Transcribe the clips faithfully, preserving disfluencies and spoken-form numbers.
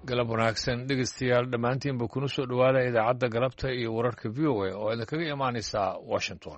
galab wanaagsan dhegeystayaal dhammaantiinba kuna soo dhowaada idaacadda galabta iyo wararka v o a oo idinkaga imaanaysa washington.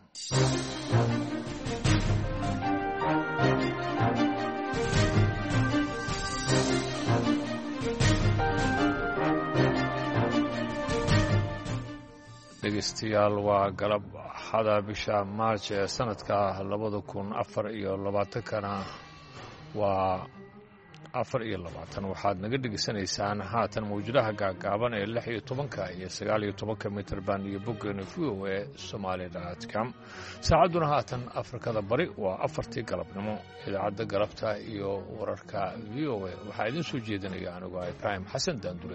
dhegeystayaal waa galab axada bisha maarj ee sanadka labada kun afar iyo labaatankana waa afar iyo labaatan. waxaad naga dhegeysanaysaan haatan mawjadaha gaagaaban ee lix iyo tobanka iyo sagaal iyo tobanka mitrban iyo boggeena v o a somali dot com. saacadduna haatan afrikada bari waa afartii galabnimo. idaacadda galabta iyo wararka v o a waxaa idiin soo jeedinaya anigoo ibraahim xasan daandure.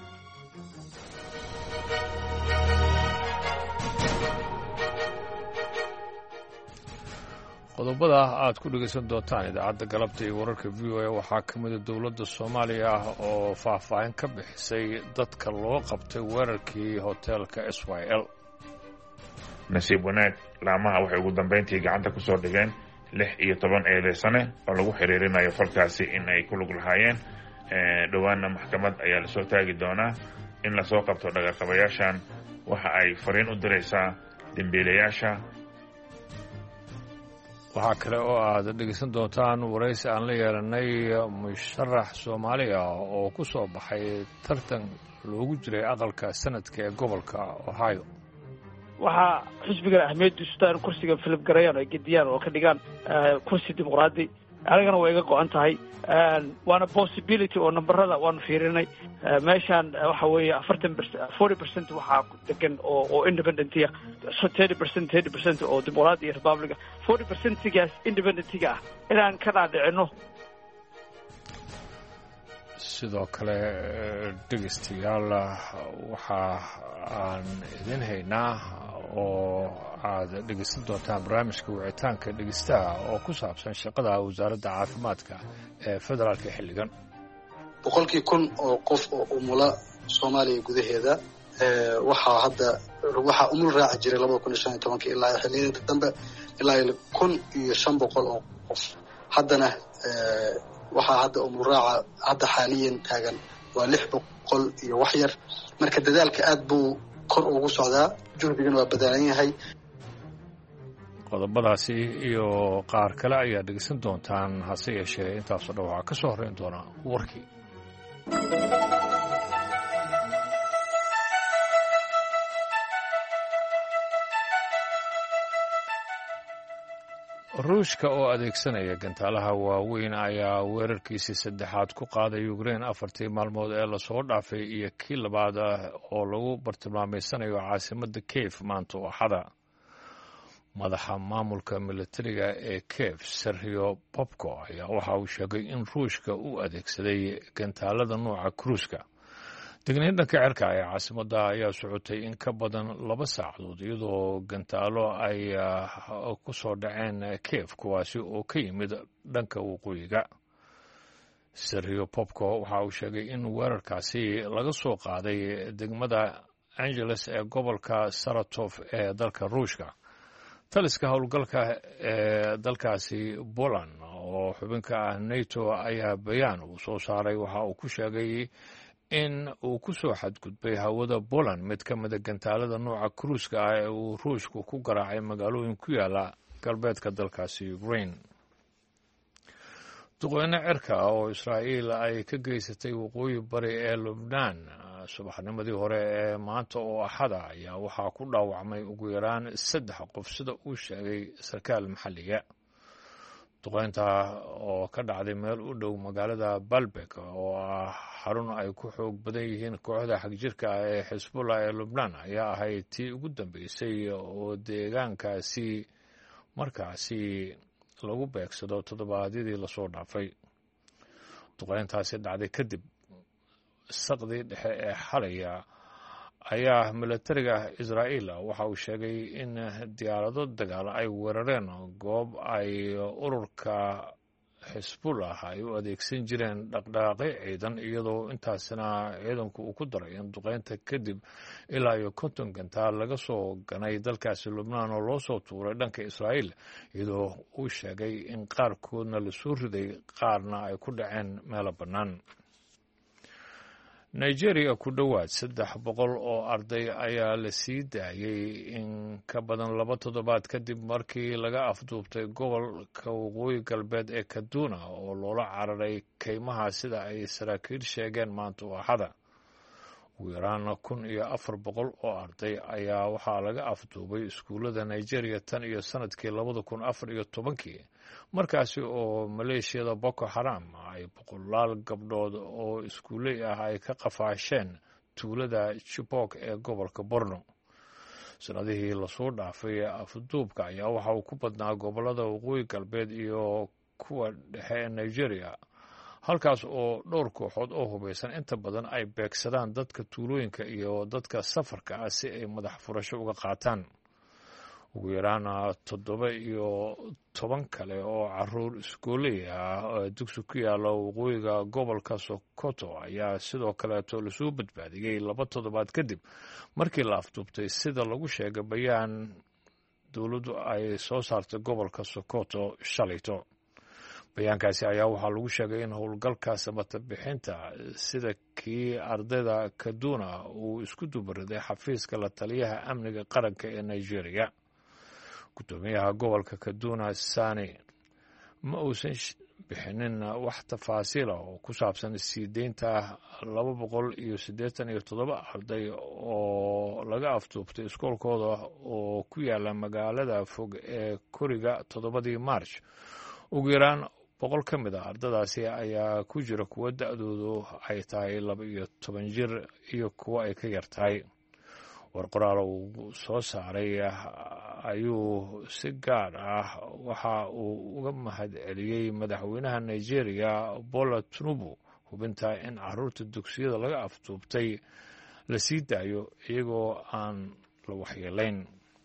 qodobada aad ku dhegaysan doontaan idaacadda galabta iyo wararka v o a waxaa ka mida dowladda soomaaliya oo faahfaahin ka bixisay dadka loo qabtay weerarkii hoteelka s y l. nasiib wanaag laamaha waxay ugu dambayntii gacanta ku soo dhigeen lix iyo toban eedaysane oo lagu xiriirinayo falkaasi in ay ku lug lahaayeen. dhowaanna maxkamad ayaa lasoo taagi doonaa in lasoo qabto dhagaqabayaashan. waxa ay fariin u diraysaa dembiilayaasha. waxaa kale oo aad dhegeysan doontaan waraysi aan la yeelanay musharax soomaali ah oo ku soo baxay tartan loogu jiray aqalka sanadka ee gobolka ohio. waxaa xisbigan ahmed dustaan kursiga filib garayaan ay gediyaan oo ka dhigaan kursi dimuqraadi anigana waa iga go-an tahay. waana possibility oo nambarada waanu fiirinay. meeshaan waxa weeye afartan forty percent waxaa degan oo oo independentiga thirty percent thirty percent oo dimuqraadi iyo republica forty percentigaas independentiga ah inaan ka dhaadhicino. sidoo kale dhegeystayaal waxa aan idin haynaa oo aad dhegeysan doontaan barnaamijka wicitaanka dhegeystaha oo ku saabsan shaqada wasaaradda caafimaadka ee federaalka xilligan. boqolkii kun oo qof oo umula soomaaliya gudaheeda waxaa hadda waxaa umul raaci jiray labada kun iyo shan iyo tobankii ilaa xilliyada dambe ilaa kun iyo shan boqol oo qof. haddana waxaa hadda umul raaca hadda xaaliyan taagan waa lix boqol iyo wax yar. marka dadaalka aad buu kor ugu socdaa, juhdigana waa badaalan yahay. qodobadaasi iyo qaar kale ayaa dhegeysan doontaan. hase yeeshee intaasoo dhan waxaa ka soo horreyn doona warkii. ruushka oo adeegsanaya gantaalaha waaweyn ayaa weerarkiisii saddexaad ku qaaday ukrein afartii maalmood ee lasoo dhaafay iyo kii labaad oo lagu bartilmaameysanayo caasimadda kiev maanta oo axada. madaxa maamulka militariga ee kiev serhio bobko ayaa waxa uu sheegay in ruushka uu adeegsaday gantaalada nooca kruuska. degniin dhanka cirka ee caasimadda ayaa socotay in ka badan laba saacadood iyadoo gantaalo ay ku soo dhaceen kiev kuwaasi oo ka yimid dhanka waqooyiga. serhio bobko waxa uu sheegay in weerarkaasi laga soo qaaday degmada angeles ee gobolka saratof ee dalka ruushka. taliska howlgalka ee dalkaasi poland oo xubinka ah nato ayaa bayaan uu soo saaray waxa uu ku sheegay in uu ku soo xadgudbay hawada poland mid ka mida gantaalada nooca kruuska ah ee uu ruushku ku garaacay magaalooyin ku yaala galbeedka dalkaasi ukrain. duqeyne cirka oo israa'iil ay ka geysatay waqooyi bari ee lubnaan subaxnimadii hore ee maanta oo axada ayaa waxaa ku dhaawacmay ugu yaraan saddex qof sida uu sheegay sarkaal maxalliga. duqeynta oo ka dhacday meel u dhow magaalada baalbek oo ah xarun ay ku xoog badan yihiin kooxda xagjirka ah ee xisbullah ee lubnaan ayaa ahayd tii ugu dambeysay oo deegaankaasi markaasi lagu beegsado toddobaadyadii lasoo dhaafay. duqeyntaasi dhacday kadib saqdii dhexe ee xalaya ayaa militariga israa'iil waxa uu sheegay in diyaarado dagaal ay weerareen goob ay ururka xisbullah ay u adeegsan jireen dhaqdhaqaaqyo ciidan iyadoo intaasina ciidanku uu ku daray in duqeynta kadib ilaa iyo konton gantaal laga soo ganay dalkaasi lubnaan oo loo soo tuuray dhanka israa'iil iyadoo uu sheegay in qaarkoodna lasoo riday qaarna ay ku dhaceen meelo bannaan. nigeria ku dhowaad saddex boqol oo arday ayaa la sii daayey in ka badan laba toddobaad kadib markii laga afduubtay gobolka waqooyi galbeed ee kaduna oo loola cararay kaymaha sida ay saraakiil sheegeen maanta oo axada ugu yaraan kun iyo afar boqol oo arday ayaa waxaa laga afduubay iskuullada nigeria tan iyo sanadkii labada kun afar iyo tobankii markaasi oo maleeshiyada boko haram ay boqolaal gabdhood oo iskuuley ah ay ka qafaasheen tuulada chibok ee gobolka borno sanadihii lasoo dhaafay afduubka ayaa waxa uu ku badnaa gobollada waqooyi galbeed iyo kuwa dhexe ee nigeria halkaas oo dhowr kooxood oo hubaysan inta badan ay beegsadaan dadka tuulooyinka iyo dadka safarka ah si ay madax furasho uga qaataan ugu yaraan toddoba iyo toban kale oo caruur iskooley ah oo dugsi ku yaalla waqooyiga gobolka sokoto ayaa sidoo kaleeto lasoo badbaadiyey laba toddobaad kadib markii la afduubtay sida lagu sheegay bayaan dowladdu ay soo saartay gobolka sokoto shalayto bayaankaasi ayaa waxaa lagu sheegay in howlgalka samata bixinta sida kii ardayda kaduna uu isku dubariday xafiiska la taliyaha amniga qaranka ee nigeria gudoomiyaha gobolka kaduna sani ma uusan bixinin wax tafaasiil ah oo ku saabsan sii deynta laba boqol iyo siddeetan iyo toddoba arday oo laga afduubtay iskoolkooda oo ku yaala magaalada fog ee koriga toddobadii march ugu yaraan boqol ka mid a ardadaasi ayaa ku jira kuwo da-doodu ay tahay laba iyo toban jir iyo kuwo ay ka yar tahay war qoraal uu soo saaray ayuu si gaar ah waxa uu uga mahad celiyey madaxweynaha nigeria bola tinubu hubinta in caruurta dugsiyada laga afduubtay la sii daayo iyagoo aan la waxyeelayn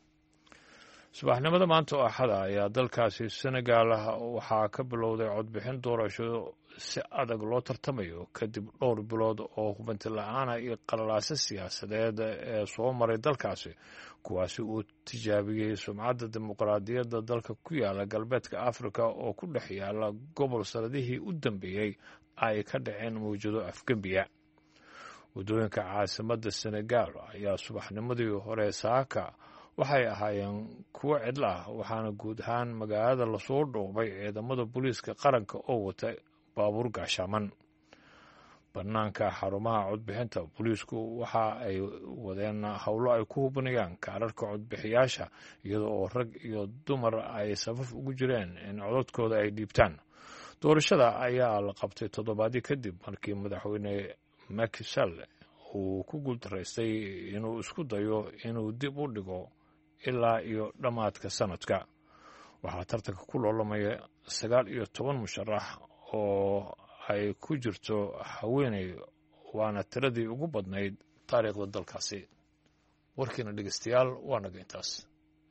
subaxnimada maanta oo axada ayaa dalkaasi senegal waxaa ka bilowday codbixin doorasho si adag loo tartamayo kadib dhowr bilood oo hubanti la-aana iyo qalalaase siyaasadeed ee soo maray dalkaasi kuwaasi uu tijaabiyey sumcadda dimuqraadiyadda dalka ku yaala galbeedka afrika oo ku dhex yaala gobol sanadihii u dambeeyey ay ka dhaceen mawjado afgembiya waddooyinka caasimadda senegal ayaa subaxnimadii hore saaka waxay ahaayeen kuwo cidlo ah waxaana guud ahaan magaalada lasoo dhoobay ciidamada booliiska qaranka oo wata baabuur gaashaaman bannaanka xarumaha codbixinta booliisku waxa ay wadeen howlo ay ku hubinayaan kaararka codbixiyaasha iyada oo rag iyo dumar ay safaf ugu jireen in codadkooda ay dhiibtaan doorashada ayaa la qabtay toddobaadii kadib markii madaxweyne Macky Sall uu ku guuldaraystay inuu isku dayo inuu dib u dhigo ilaa iyo dhammaadka sanadka waxaa tartanka ku loolamaya sagaal iyo toban musharax oo ay ku jirto haweeney waana tiradii ugu badnayd taariikhda dalkaasi warkiina dhegeystayaal waa naga intaas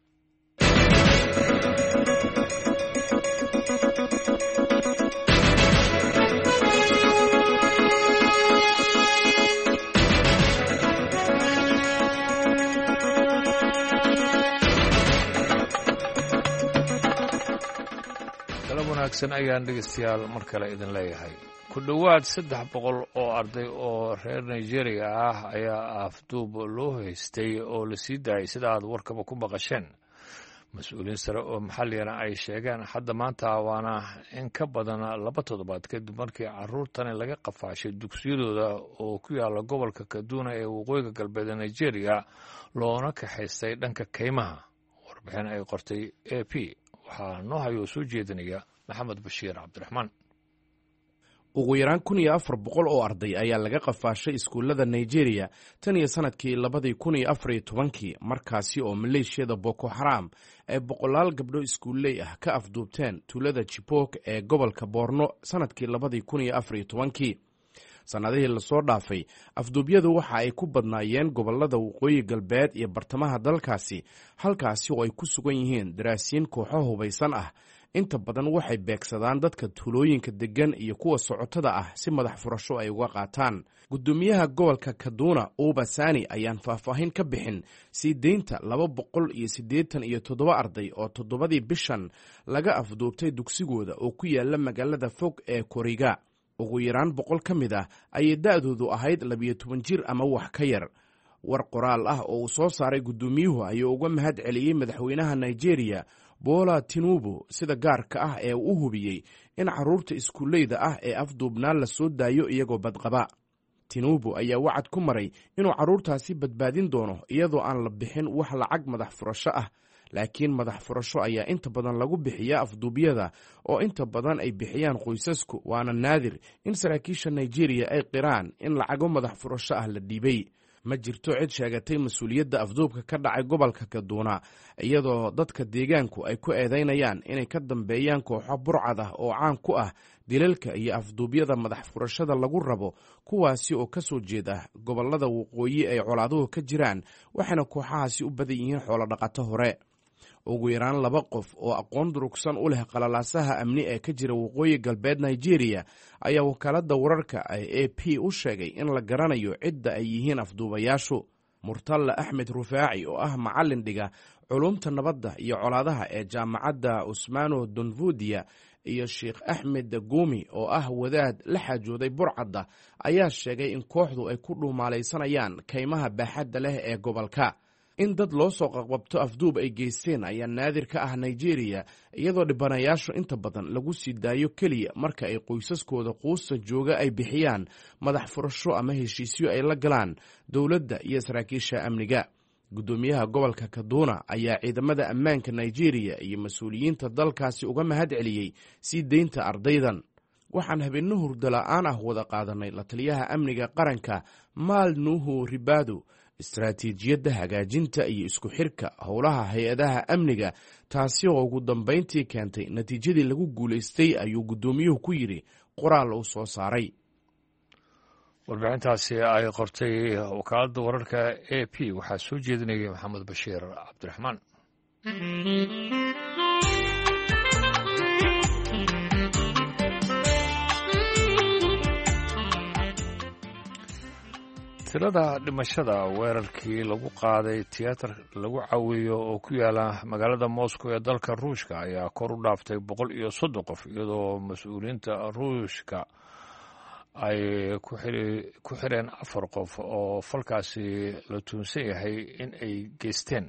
wanaagsan ayaan dhegeystayaal mar kale idin leeyahay ku dhowaad saddex boqol oo arday oo reer nigeria ah ayaa afduub loo haystay oo la sii daayay sida aad warkaba ku maqasheen mas-uuliyiin sare oo maxalligana ay sheegeen hadda maanta waana in ka badan laba toddobaad kadib markii caruurtani laga qafaashay dugsiyadooda oo ku yaala gobolka kaduna ee waqooyiga galbeed ee nigeria loona kaxaystay dhanka kaymaha warbixin ay qortay a p waxaa noo hayoo soo jeedinaya maxamed bashiir cabdiraxmaan ugu yaraan kun iyo afar boqol oo arday ayaa laga qafaashay iskuullada nigeria tan iyo sanadkii labadii kun iyo afar iyo tobankii markaasi oo maleeshiyada boko haram ay boqolaal gabdho iskuulley ah ka afduubteen tuulada chibok ee gobolka borno sanadkii labadii kun iyo afar iyo tobankii sannadihii lasoo dhaafay afduubyadu waxa ay ku badnaayeen gobollada waqooyi galbeed iyo bartamaha dalkaasi halkaasi oo ay ku sugan yihiin daraasiin kooxo hubaysan ah inta badan waxay beegsadaan dadka tuulooyinka deggan iyo kuwa socotada ah si madax furasho ay uga qaataan gudoomiyaha gobolka kaduna uba sani ayaan faahfaahin ka bixin sii deynta laba boqol iyo siddeetan iyo toddoba arday oo toddobadii bishan laga afduubtay dugsigooda oo ku yaala magaalada fog ee koriga ugu yaraan boqol ka mid ah ayay da'doodu ahayd labiyo toban jir ama wax ka yar. war qoraal ah oo uu soo saaray guddoomiyuhu ayuu uga mahad celiyey madaxweynaha Nigeria Bola Tinubu sida gaarka ah ee uu hubiyey in carruurta iskuuleyda ah ee afduubnaan la soo daayo iyagoo badqaba. Tinubu ayaa wacad ku maray inuu carruurtaasi badbaadin doono iyadoo aan la bixin wax lacag madax furasho ah, laakiin madax furasho ayaa inta badan lagu bixiyaa afduubyada oo inta badan ay bixiyaan qoysasku, waana naadir in saraakiisha Nigeria ay qiraan in lacago madax furasho ah la dhiibay. ma jirto cid sheegatay mas-uuliyadda afduubka ka dhacay gobolka Kaduna, iyadoo dadka deegaanku ay ku eedaynayaan inay ka dambeeyaan kooxo burcad ah oo caan ku ah dilalka iyo afduubyada madax furashada lagu rabo, kuwaasi oo ka soo jeeda gobollada waqooyi ay colaaduhu ka jiraan, waxayna kooxahaasi u badan yihiin xoolo dhaqato hore. ugu yaraan laba qof oo aqoon durugsan u leh qalalaasaha amni ee ka jira waqooyi galbeed Nigeria ayaa wakaaladda wararka A P u sheegay in la garanayo cidda ay yihiin afduubayaashu. Murtalla Axmed Rufaaci oo ah macallin dhiga culumta nabadda iyo colaadaha ee jaamacadda Usmano Donvudia iyo Sheikh Axmed Gumi oo ah wadaad la xajooday burcadda ayaa sheegay in kooxdu ay ku dhuumaalaysanayaan kaymaha baaxadda leh ee gobolka. in dad loo soo qaqabto afduub ay geysteen ayaa naadir ka ah Nigeria, iyadoo dhibanayaashu inta badan lagu sii daayo keliya marka ay qoysaskooda quusta jooga ay bixiyaan madax furasho ama heshiisyo ay la galaan dowladda iyo saraakiisha amniga. Guddoomiyaha gobolka Kaduna ayaa ciidamada ammaanka Nigeria iyo mas-uuliyiinta dalkaasi uga mahad celiyey sii deynta ardaydan. waxaan habeenno hurdo la'aan ah wada qaadanay la taliyaha amniga qaranka Mal Nuhu Ribadu istaraatiijiyadda hagaajinta iyo isku xirka howlaha hay-adaha amniga, taasi oo ugu dambayntii keentay natiijadii lagu guulaystay, ayuu guddoomiyuhu ku yidhi qoraal uu soo saaray. warbixintaasi ay qortay wakaaladda wararka A P waxaa soo jeedinayay maxamed bashiir cabdiraxmaan. tirada dhimashada weerarkii lagu qaaday tiyaatar lagu caweeyo oo ku yaala magaalada Moscow ee dalka Ruushka ayaa kor u dhaaftay boqol iyo soddon qof, iyadoo mas-uuliyiinta Ruushka ay ku xireen afar qof oo falkaasi la tuunsan yahay in ay geysteen.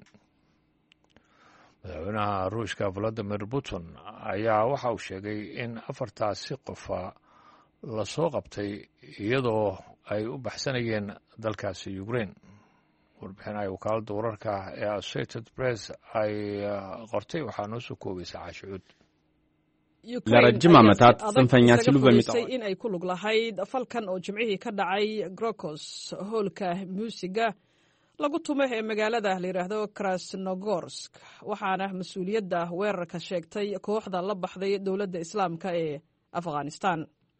madaxweynaha Ruushka Vladimir Putin ayaa waxa uu sheegay in afartaasi qofa la soo qabtay iyadoo ay u baxsanayeen dalkaasi Ukraine. warbixin ay wakaaladda wararka ee Associated Press ay qortay waxaa noo soo koobaysa caashuud. ለረጅም ዓመታት ጽንፈኛ ሲሉ በሚጠሩት in ay ku lug lahayd falkan oo jimcihii ka dhacay Grokos, hoolka muusiga lagu tumay ee magaalada la yiraahdo Krasnogorsk, waxaana mas'uuliyadda weerarka sheegtay kooxda la baxday dowladda Islaamka ee Afghanistan.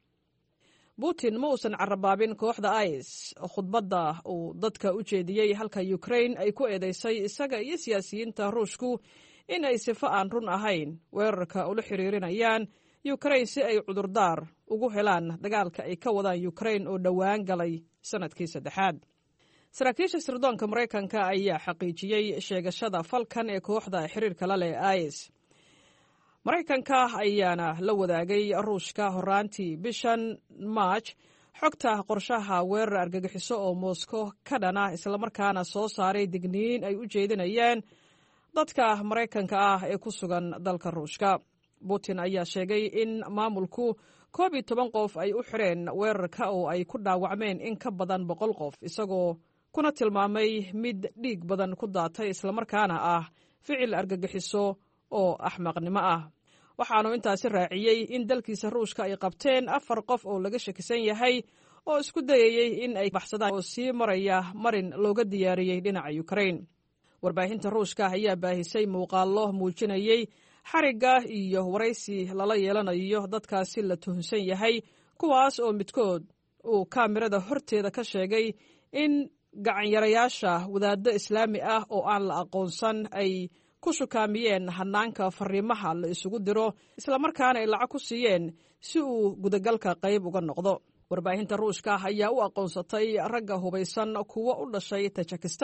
Putin ma uusan carabaabin kooxda I S khudbadda uu dadka u jeediyey, halka Ukraine ay ku eedeysay isaga iyo siyaasiyiinta Ruushku in ay sifo aan run ahayn weerarka ula xiriirinayaan Ukraine si ay cudurdaar ugu helaan dagaalka ay ka wadaan Ukraine oo dhowaan galay sanadkii saddexaad. saraakiisha sirdoonka Mareykanka ayaa xaqiijiyey sheegashada falkan ee kooxda xiriirka la leh I S. Mareykanka ayaana la wadaagay Ruushka horaantii bishan March xogta qorshaha weerar argagixiso oo Moscow ka dhana, islamarkaana soo saaray digniin ay u jeedinayaan dadka Mareykanka ah ee ku sugan dalka Ruushka. Putin ayaa sheegay in maamulku koob iyo toban qof ay u xireen weerarka oo ay ku dhaawacmeen in ka badan boqol qof, isagoo kuna tilmaamay mid dhiig badan ku daatay islamarkaana ah ficil argagixiso oo axmaqnimo ah. waxaanu intaasi raaciyey in dalkiisa Ruushka ay qabteen afar qof oo laga shakisan yahay oo isku dayayay in ay baxsadaan oo sii maraya marin looga diyaariyey dhinaca Ukraine. warbaahinta Ruushka ayaa baahisay muuqaallo muujinayay xarigga iyo waraysi lala yeelanayo dadkaasi la tuhunsan yahay, kuwaas oo midkood uu kaamirada horteeda ka sheegay in gacanyarayaasha wadaaddo islaami ah oo aan la aqoonsan ay ku shukaamiyeen hanaanka fariimaha la isugu diro, islamarkaana ay lacag ku siiyeen si uu gudagalka qayb uga noqdo. warbaahinta Ruushka ayaa u aqoonsatay ragga hubaysan kuwo u dhashay Tajikistan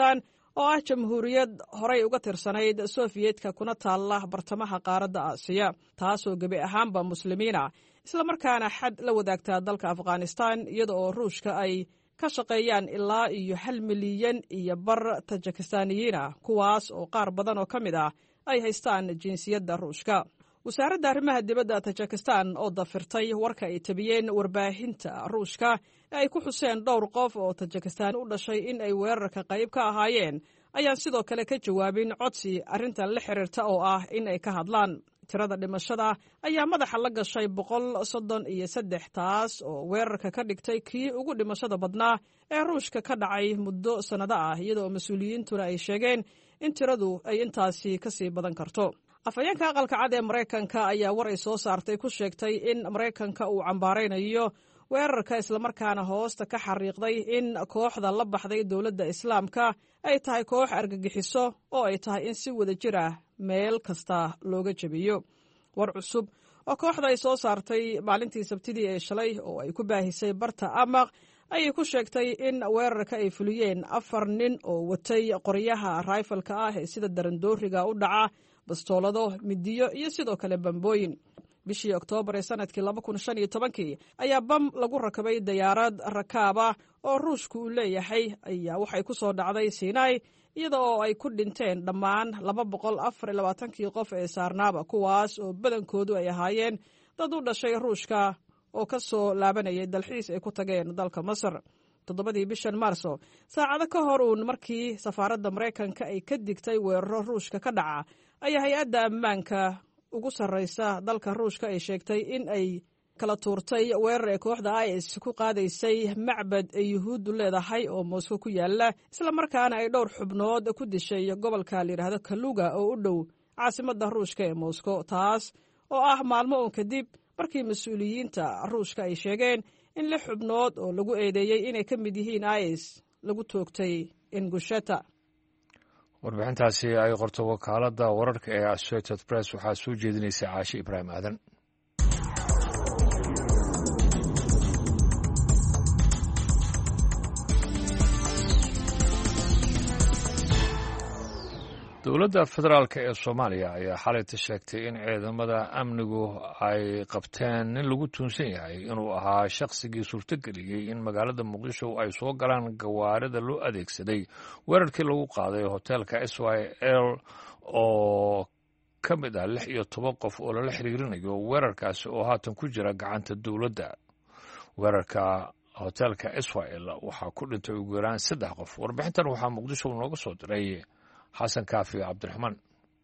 oo ah jamhuuriyad horay uga tirsanayd sofiyeetka kuna taalla bartamaha qaaradda aasiya taasoo gebi ahaanba muslimiina islamarkaana xad la wadaagtaa dalka afghanistan iyada oo ruushka ay ka shaqeeyaan ilaa iyo hal milyan iyo bar tajikistaaniyiina kuwaas oo qaar badan oo ka mid ah ay haystaan jinsiyadda ruushka. wasaaradda arrimaha dibadda tajikistan oo dafirtay warka ay tabiyeen warbaahinta ruushka ee ay ku xuseen dhowr qof oo tajikistan u dhashay in ay weerarka qayb ka ahaayeen ayaan sidoo kale ka jawaabin codsi arrintan la xiriirta oo ah in ay ka hadlaan. tirada dhimashada ayaa madaxa la gashay boqol soddon iyo saddex taas oo weerarka ka dhigtay kii ugu dhimashada badnaa ee ruushka ka dhacay muddo sannado ah iyadoo mas-uuliyiintuna ay sheegeen in tiradu ay intaasi ka sii badan karto. afhayeenka aqalka cad ee maraykanka ayaa war ay soo saartay ku sheegtay in maraykanka uu cambaaraynayo weerarka islamarkaana hoosta ka xariiqday in kooxda la baxday dowladda islaamka ay tahay koox argagixiso oo ay tahay in si wada jir ah meel kasta looga jebiyo. war cusub oo kooxda ay soo saartay maalintii sabtidii ee shalay oo ay ku baahisay barta amaq ayay ku sheegtay in weerarka ay fuliyeen afar nin oo watay qoryaha raifalka ah ee sida darandooriga u dhaca bastoolado midiyo iyo sidoo kale bambooyin. bishii oktoobar ee sanadkii laba kun shan iyo tobankii ayaa bam lagu rakabay dayaarad rakaaba oo ruushku uu leeyahay ayaa waxay ku soo dhacday sinai iyada oo ay ku dhinteen dhammaan laba boqol afar iyo labaatankii qof ee saarnaaba kuwaas oo badankoodu ay ahaayeen dad u dhashay ruushka oo ka soo laabanayay dalxiis ay ku tageen dalka masar. toddobadii bishan maarso saacado ka hor uun markii safaaradda maraykanka ay ka digtay weeraro ruushka ka dhaca ayaa hay-adda ammaanka ugu sarraysa dalka ruushka ay sheegtay in ay kala tuurtay weerar ee kooxda is ku qaadaysay macbad ay yuhuuddu leedahay oo Moscow ku yaala islamarkaana ay dhowr xubnood ku dishay gobolka la yidhaahdo Kaluga oo u dhow caasimadda ruushka ee Moscow taas oo ah maalmo uun kadib markii mas-uuliyiinta ruushka ay sheegeen in lix xubnood oo lagu eedeeyey inay ka mid yihiin is lagu toogtay Ingusheta. warbixintaasi ay qorto wakaaladda wararka ee Associated Press waxaa soo jeedinaysa Caashi Ibraahim Aadan. dowladda federaalk ee Soomaaliya ayaa xalayta sheegtay in ciidamada amnigu ay qabteen nin lagu tuunsan yahay inuu ahaa shaqsigii suurtageliyey in magaalada Muqdisho ay soo galaan gawaarida loo adeegsaday weerarkii lagu qaaday hoteelka S Y L oo ka mid ah lix iyo toban qof oo lala xiriirinayo weerarkaasi oo haatan ku jira gacanta dowladda. weerarka hoteelka S Y L waxaa ku dhintay ugu yaraan saddex qof. warbixintan waxaa Muqdisho nooga soo diray xasan kaafi cabdiraxmaan.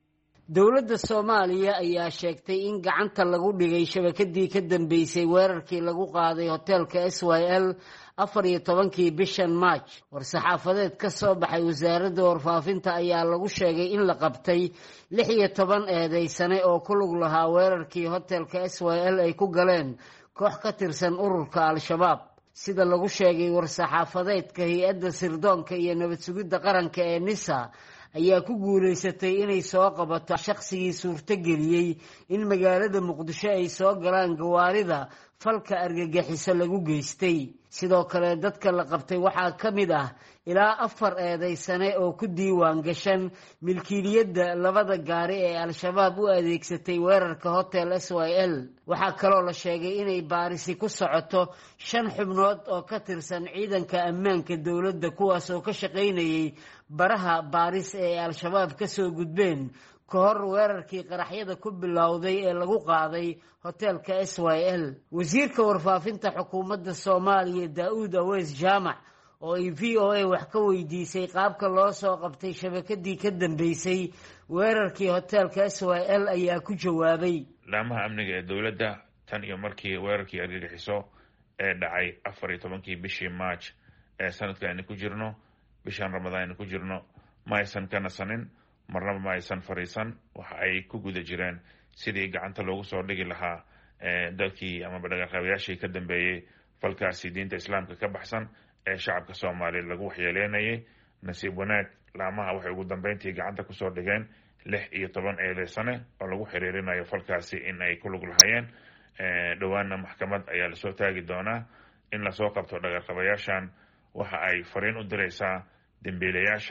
dowladda Soomaaliya ayaa sheegtay in gacanta lagu dhigay shabakadii ka dambeysay weerarkii lagu qaaday hoteelka S Y L afar iyo tobankii bishan March. war-saxaafadeed ka soo baxay wasaaradda warfaafinta ayaa lagu sheegay in la qabtay lix iyo toban eedeysane oo ku lug lahaa weerarkii hoteelka S Y L ay ku galeen koox ka tirsan ururka Al-Shabaab. sida lagu sheegay war-saxaafadeedka hay-adda sirdoonka iyo nabad sugidda qaranka ee NISA ayaa ku guulaysatay inay soo qabato shaqsigii suurtageliyey in magaalada Muqdisho ay soo galaan gawaarida falka argagixiso lagu geystay. sidoo kale dadka la qabtay waxaa ka mid ah ilaa afar eedeysane oo ku diiwaan gashan milkiiliyadda labada gaari ee Al-Shabaab u adeegsatay weerarka hotel S Y L. waxaa kaloo la sheegay inay baarisi ku socoto shan xubnood oo ka tirsan ciidanka ammaanka dowladda kuwaas oo ka shaqaynayay baraha baaris ee Al-Shabaab ka soo gudbeen ka hor weerarkii qaraxyada ku bilowday ee lagu qaaday hoteelka S Y L. wasiirka warfaafinta xukuumadda Soomaaliya Daawud Aweys Jaamac oo ay V O A wax ka weydiisay qaabka loo soo qabtay shabakadii ka dambeysay weerarkii hoteelka S Y L ayaa ku jawaabay laamaha amniga ee dowladda tan iyo markii weerarkii argagixiso ee dhacay afar iyo tobankii bishii March ee sanadkan aynu ku jirno bishan Ramadaan aynu ku jirno ma aysan ka nasanin marnaba ma aysan fariisan. waxa ay ku guda jireen sidii gacanta loogu soo dhigi lahaa dalkii ama badhaqaaqayaashii ka dambeeyey falkaasi diinta islaamka ka baxsan ee shacabka Soomaaliyeed lagu waxyeeleynayay. nasiib wanaag laamaha waxay ugu dambeyntii gacanta ku soo dhigeen lix iyo toban eedeysane oo lagu xiriirinayo falkaasi in ay ku lug lahaayeen. dhowaanna maxkamad ayaa lasoo taagi doonaa in lasoo qabto dhaqaqabayaashan. waxa ay fariin u diraysaa dembiilayaasha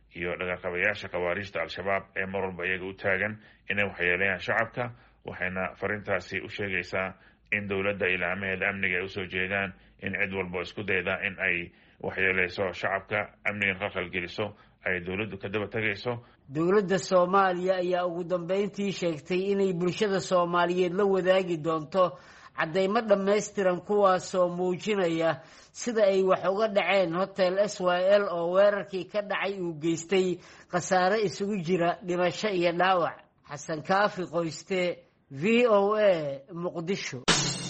iyo dhaqaqabayaasha khawaariijta al-shabaab ee mar walba iyaga u taagan inay waxyeeleeyaan shacabka. waxayna fariintaasi u sheegaysaa in dowladda ilaamaheeda amniga ay usoo jeedaan in cid walba isku dayda in ay waxyeeleyso shacabka, amnigan khalkhal geliso, ay dowladdu ka daba tegayso. dowladda soomaaliya ayaa ugu dambeyntii sheegtay inay bulshada soomaaliyeed la wadaagi doonto caddaymo dhammaystiran kuwaasoo muujinaya sida ay wax uga dhaceen hotel s y l oo weerarkii ka dhacay uu geystay khasaare isugu jira dhimasho iyo dhaawac. xasan kaafi qoyste, v o a, muqdisho.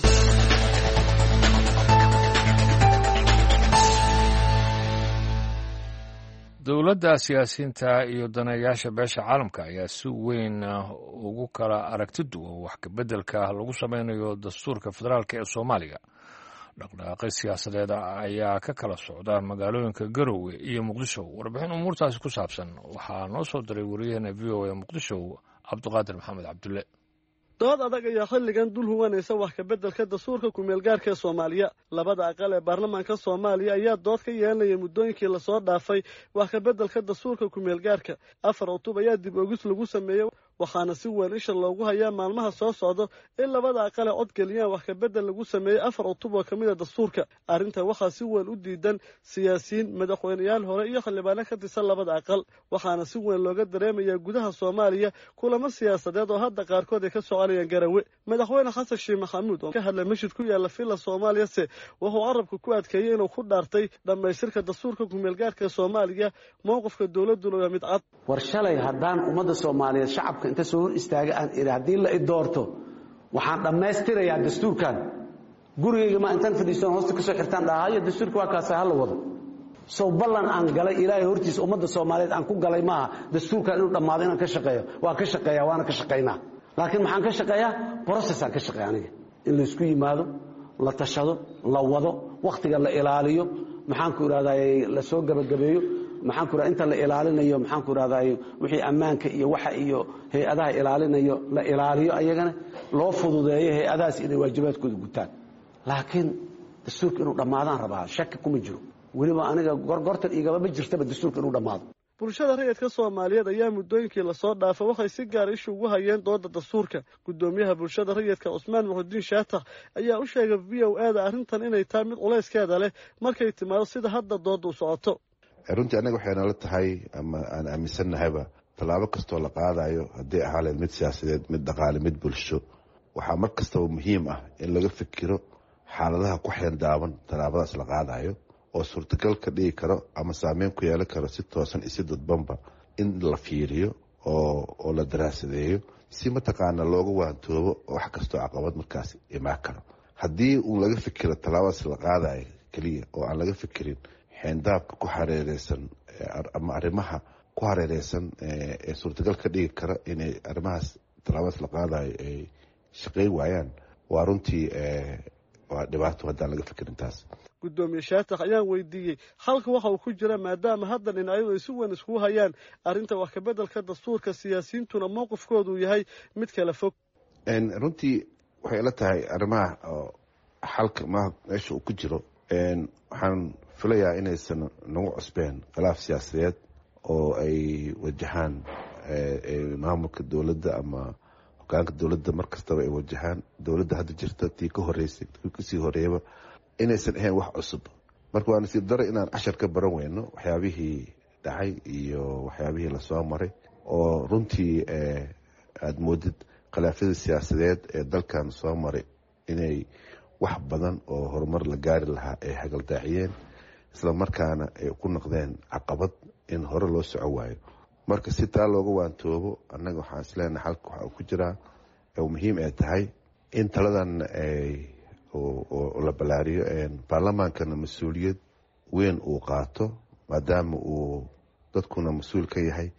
dowladda siyaasiyiinta iyo daneeyaasha beesha caalamka ayaa si weyn ugu kala aragti duwan wax kabeddelka lagu sameynayo dastuurka federaalk ee soomaaliya. dhaqdhaqaaqi siyaasadeed ayaa ka kala socda magaalooyinka garowe iyo muqdisho. warbixin umuurtaasi ku saabsan waxaa noo soo diray wariyaheena v o a muqdisho cabdiqaadir maxamed cabdulle. dood adag ayaa xilligan dul huwanaysa wax kabeddelka dastuurka kumeelgaarka ee soomaaliya. labada aqal ee baarlamaanka soomaaliya ayaa dood ka yeelanaya muddooyinkii lasoo dhaafay wax kabeddelka dastuurka kumeelgaarka. afar cutub ayaa dib ogis lagu sameeyey, waxaana si weyn isha loogu hayaa maalmaha soo socda in labada aqal ee codgeliyaan wax kabeddel lagu sameeyey afar cutub oo ka mid a dastuurka. arrinta waxaa si weyn u diidan siyaasiyiin, madaxweyneyaal hore iyo xildhibaano ka tirsan labada aqal, waxaana si weyn looga dareemayaa gudaha soomaaliya kulamo siyaasadeed oo hadda qaarkood ay ka soconayaan garawe. madaxweyne xasan sheekh maxamuud oo ka hadlay masjid ku yaala villa soomaaliyase wuxuu carabka ku adkeeyey inuu ku dhaartay dhammaystirka dastuurka kumeelgaarka ee soomaaliya. mowqifka dowladduna waa mid cad. war shalay haddaan ummadda soomaaliyeed shacabka inta soo hor istaaga aan idhi haddii la i doorto waxaan dhammaystirayaa dastuurkan, gurigayga ma intaan fadhiisan hoosta ka soo xirtaan dhahayo dastuurka waa kaasa hala wado. sow ballan aan galay ilaahay hortiisa ummadda soomaaliyeed aan ku galay maaha dastuurkan inuu dhammaado inaan ka shaqeeyo. waa ka shaqeeyaa, waana ka shaqaynaa. laakiin maxaan ka shaqeeyaa? processaan ka shaqeeya aniga, in laysku yimaado, la tashado, la wado, wakhtiga la ilaaliyo, maxaan ku idhahday la soo gabagabeeyo, maxaan ku idhahdaa inta la ilaalinayo, maxaan ku idhahday wixii ammaanka iyo waxa iyo hay-adaha ilaalinayo la ilaaliyo, ayagana loo fududeeyo hay-adahaas inay waajibaadkooda gutaan. laakiin dastuurka inuu dhammaadaan rabaa, shaki kuma jiro. weliba aniga gorgortan igaba ma jirtaba dastuurka inuu dhammaado. bulshada rayidka soomaaliyeed ayaa muddooyinkii lasoo dhaafay waxay si gaar ishu ugu hayeen dooda dastuurka. guddoomiyaha bulshada rayidka cusmaan muxudiin shaatax ayaa u sheegay v o a da arrintan inay tahay mid culayskeeda leh markay timaado sida hadda dooda u socoto. runtii annaga waxay nala tahay ama aan aaminsannahayba tallaabo kastoo la qaadayo haddii ahaaleen mid siyaasadeed, mid dhaqaale, mid bulsho, waxaa mar kastaba muhiim ah in laga fikiro xaaladaha ku xeendaaban tallaabadaas la qaadayo oo suurtagal ka dhigi karo ama saameyn ku yeelan karo si toosan iyo si dadbanba in la fiiriyo oo oo la daraasadeeyo si mataqaana looga waantoobo wax kastoo caqabad markaas imaan karo. haddii uun laga fikiro tallaabadaas la qaadayo keliya oo aan laga fikirin xeendaabka ku hareereysan ama arrimaha ku hareereysan ee suurtagal ka dhigi kara inay arrimahaas tallaabadaas la qaadayo ay shaqayn waayaan, waa runtii waa dhibaato haddaan laga fikirin taas. guddoomiye shaatax ayaan weydiiyey halka waxa uu ku jira maadaama hadda dhinacyadu ay si weyn iskugu hayaan arrinta wax kabeddelka dastuurka, siyaasiyiintuna mowqifkoodu yahay mid kala fog. runtii waxay ila tahay arrimaha xalka ma meesha uu ku jiro. waxaan filayaa inaysan nagu cusbeen khilaaf siyaasadeed oo ay wajahaan maamulka dowladda ama hogaanka dowladda mar kastaba ay wajahaan. dowladda hadda jirta tii ka horeysay tii kasii horeeyaba inaysan ahayn wax cusub. marka waa nasiib daro inaan cashar ka baran weyno waxyaabihii dhacay iyo waxyaabihii lasoo maray oo runtii aada moodid khilaafyada siyaasadeed ee dalkan soo maray inay wax badan oo horumar la gaari lahaa ay hagaldaaciyeen, isla markaana ay ku noqdeen caqabad in hore loo soco waayo. marka si taa looga waantoobo annaga waxaan isleenahay xalka waxa uu ku jiraa oo muhiim ay tahay in taladan oo la balaariyo baarlamaankana mas-uuliyad weyn uu qaato maadaama uu dadkuna mas-uul ka yahay,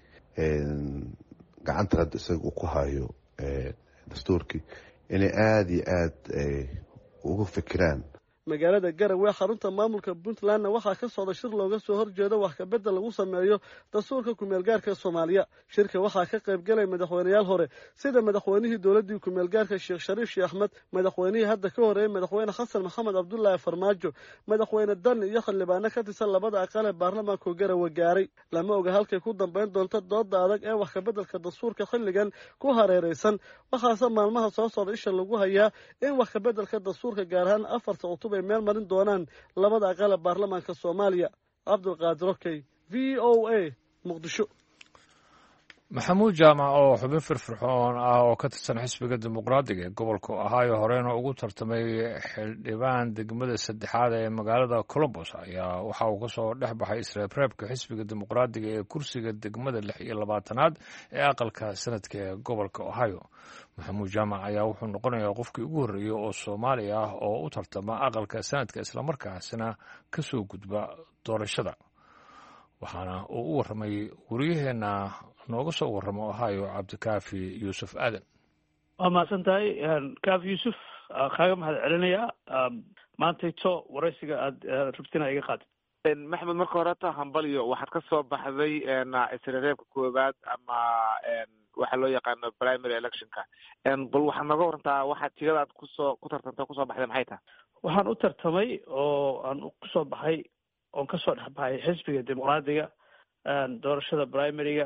gacanta hadda isaga uu ku hayo dastuurkii, inay aada iyo aada uga fikiraan magaalada garowe xarunta maamulka puntlandna waxaa ka socda shir looga soo horjeedo wax kabedel lagu sameeyo dastuurka kumeelgaarka soomaaliya shirka waxaa ka qayb galay madaxweyneyaal hore sida madaxweynihii dowladii kumeelgaarka sheekh shariif sheekh axmed madaxweynihii hadda ka horeeyey madaxweyne xasan maxamed cabdullaahi farmaajo madaxweyne dani iyo xildhibaano ka tirsan labada aqal ee baarlamaanka garowe gaaray lama oga halkay ku dambeyn doonto dooda adag ee wax kabedelka dastuurka xilligan ku hareeraysan waxaase maalmaha soo socda isha lagu hayaa in wax kabedelka dastuurka gaar ahaan afarta cutub ay meel marin doonaan labada aqal ee baarlamaanka soomaaliya cabdulqaadir okey v o a muqdisho maxamuud jaamac oo xubin firfircoon ah oo ka tirsan xisbiga dimuqraadiga ee gobolka ohio horeyna ugu tartamay xildhibaan degmada saddexaad ee magaalada colombos ayaa waxa uu kasoo dhex baxay isreebreebka xisbiga dimuqraadiga ee kursiga degmada lix iyo labaatanaad ee aqalka sanadka ee gobolka ohio maxamuud jaamac ayaa wuxuu noqonayaa qofkii ugu horreeyey oo soomaali ah oo u tartama aqalka sanadka islamarkaasina kasoo gudba doorashada waxaana uu u warramay wariyaheenna nooga soo warramo ohio cabdikaafi yuusuf aadan waa mahadsan tahay kaafi yuusuf kaaga mahad celinayaa maantayto waraysiga aada rabtina iga qaadid maxmed marka horeta hambalyo waxaad ka soo baxday isreereebka koowaad ama waxaa loo yaqaano primary electionka bal waxaad nooga warantaa waxaad tigadaad kusoo ku tartanta kusoo baxday maxay tahay waxaan u tartamay oo aan kusoo baxay oon kasoo dhex baxay xisbiga dimuqraadiga doorashada primaryga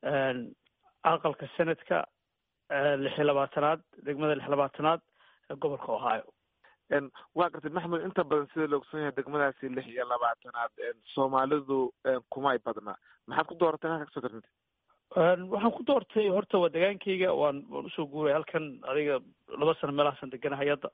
aqalka senadka lix iyo labaatanaad degmada lix iyo labaatanaad ee gobolka ohio waa gartay maxmed inta badan sida la ogson yahay degmadaasi lix iyo labaatanaad soomaalidu kumay badna maxaad ku dooratay halka kasoo tartantay waxaan ku doortay horta waa degaankayga waan waan usoo guuray halkan adiga laba sano meelahaasan deganahay hadda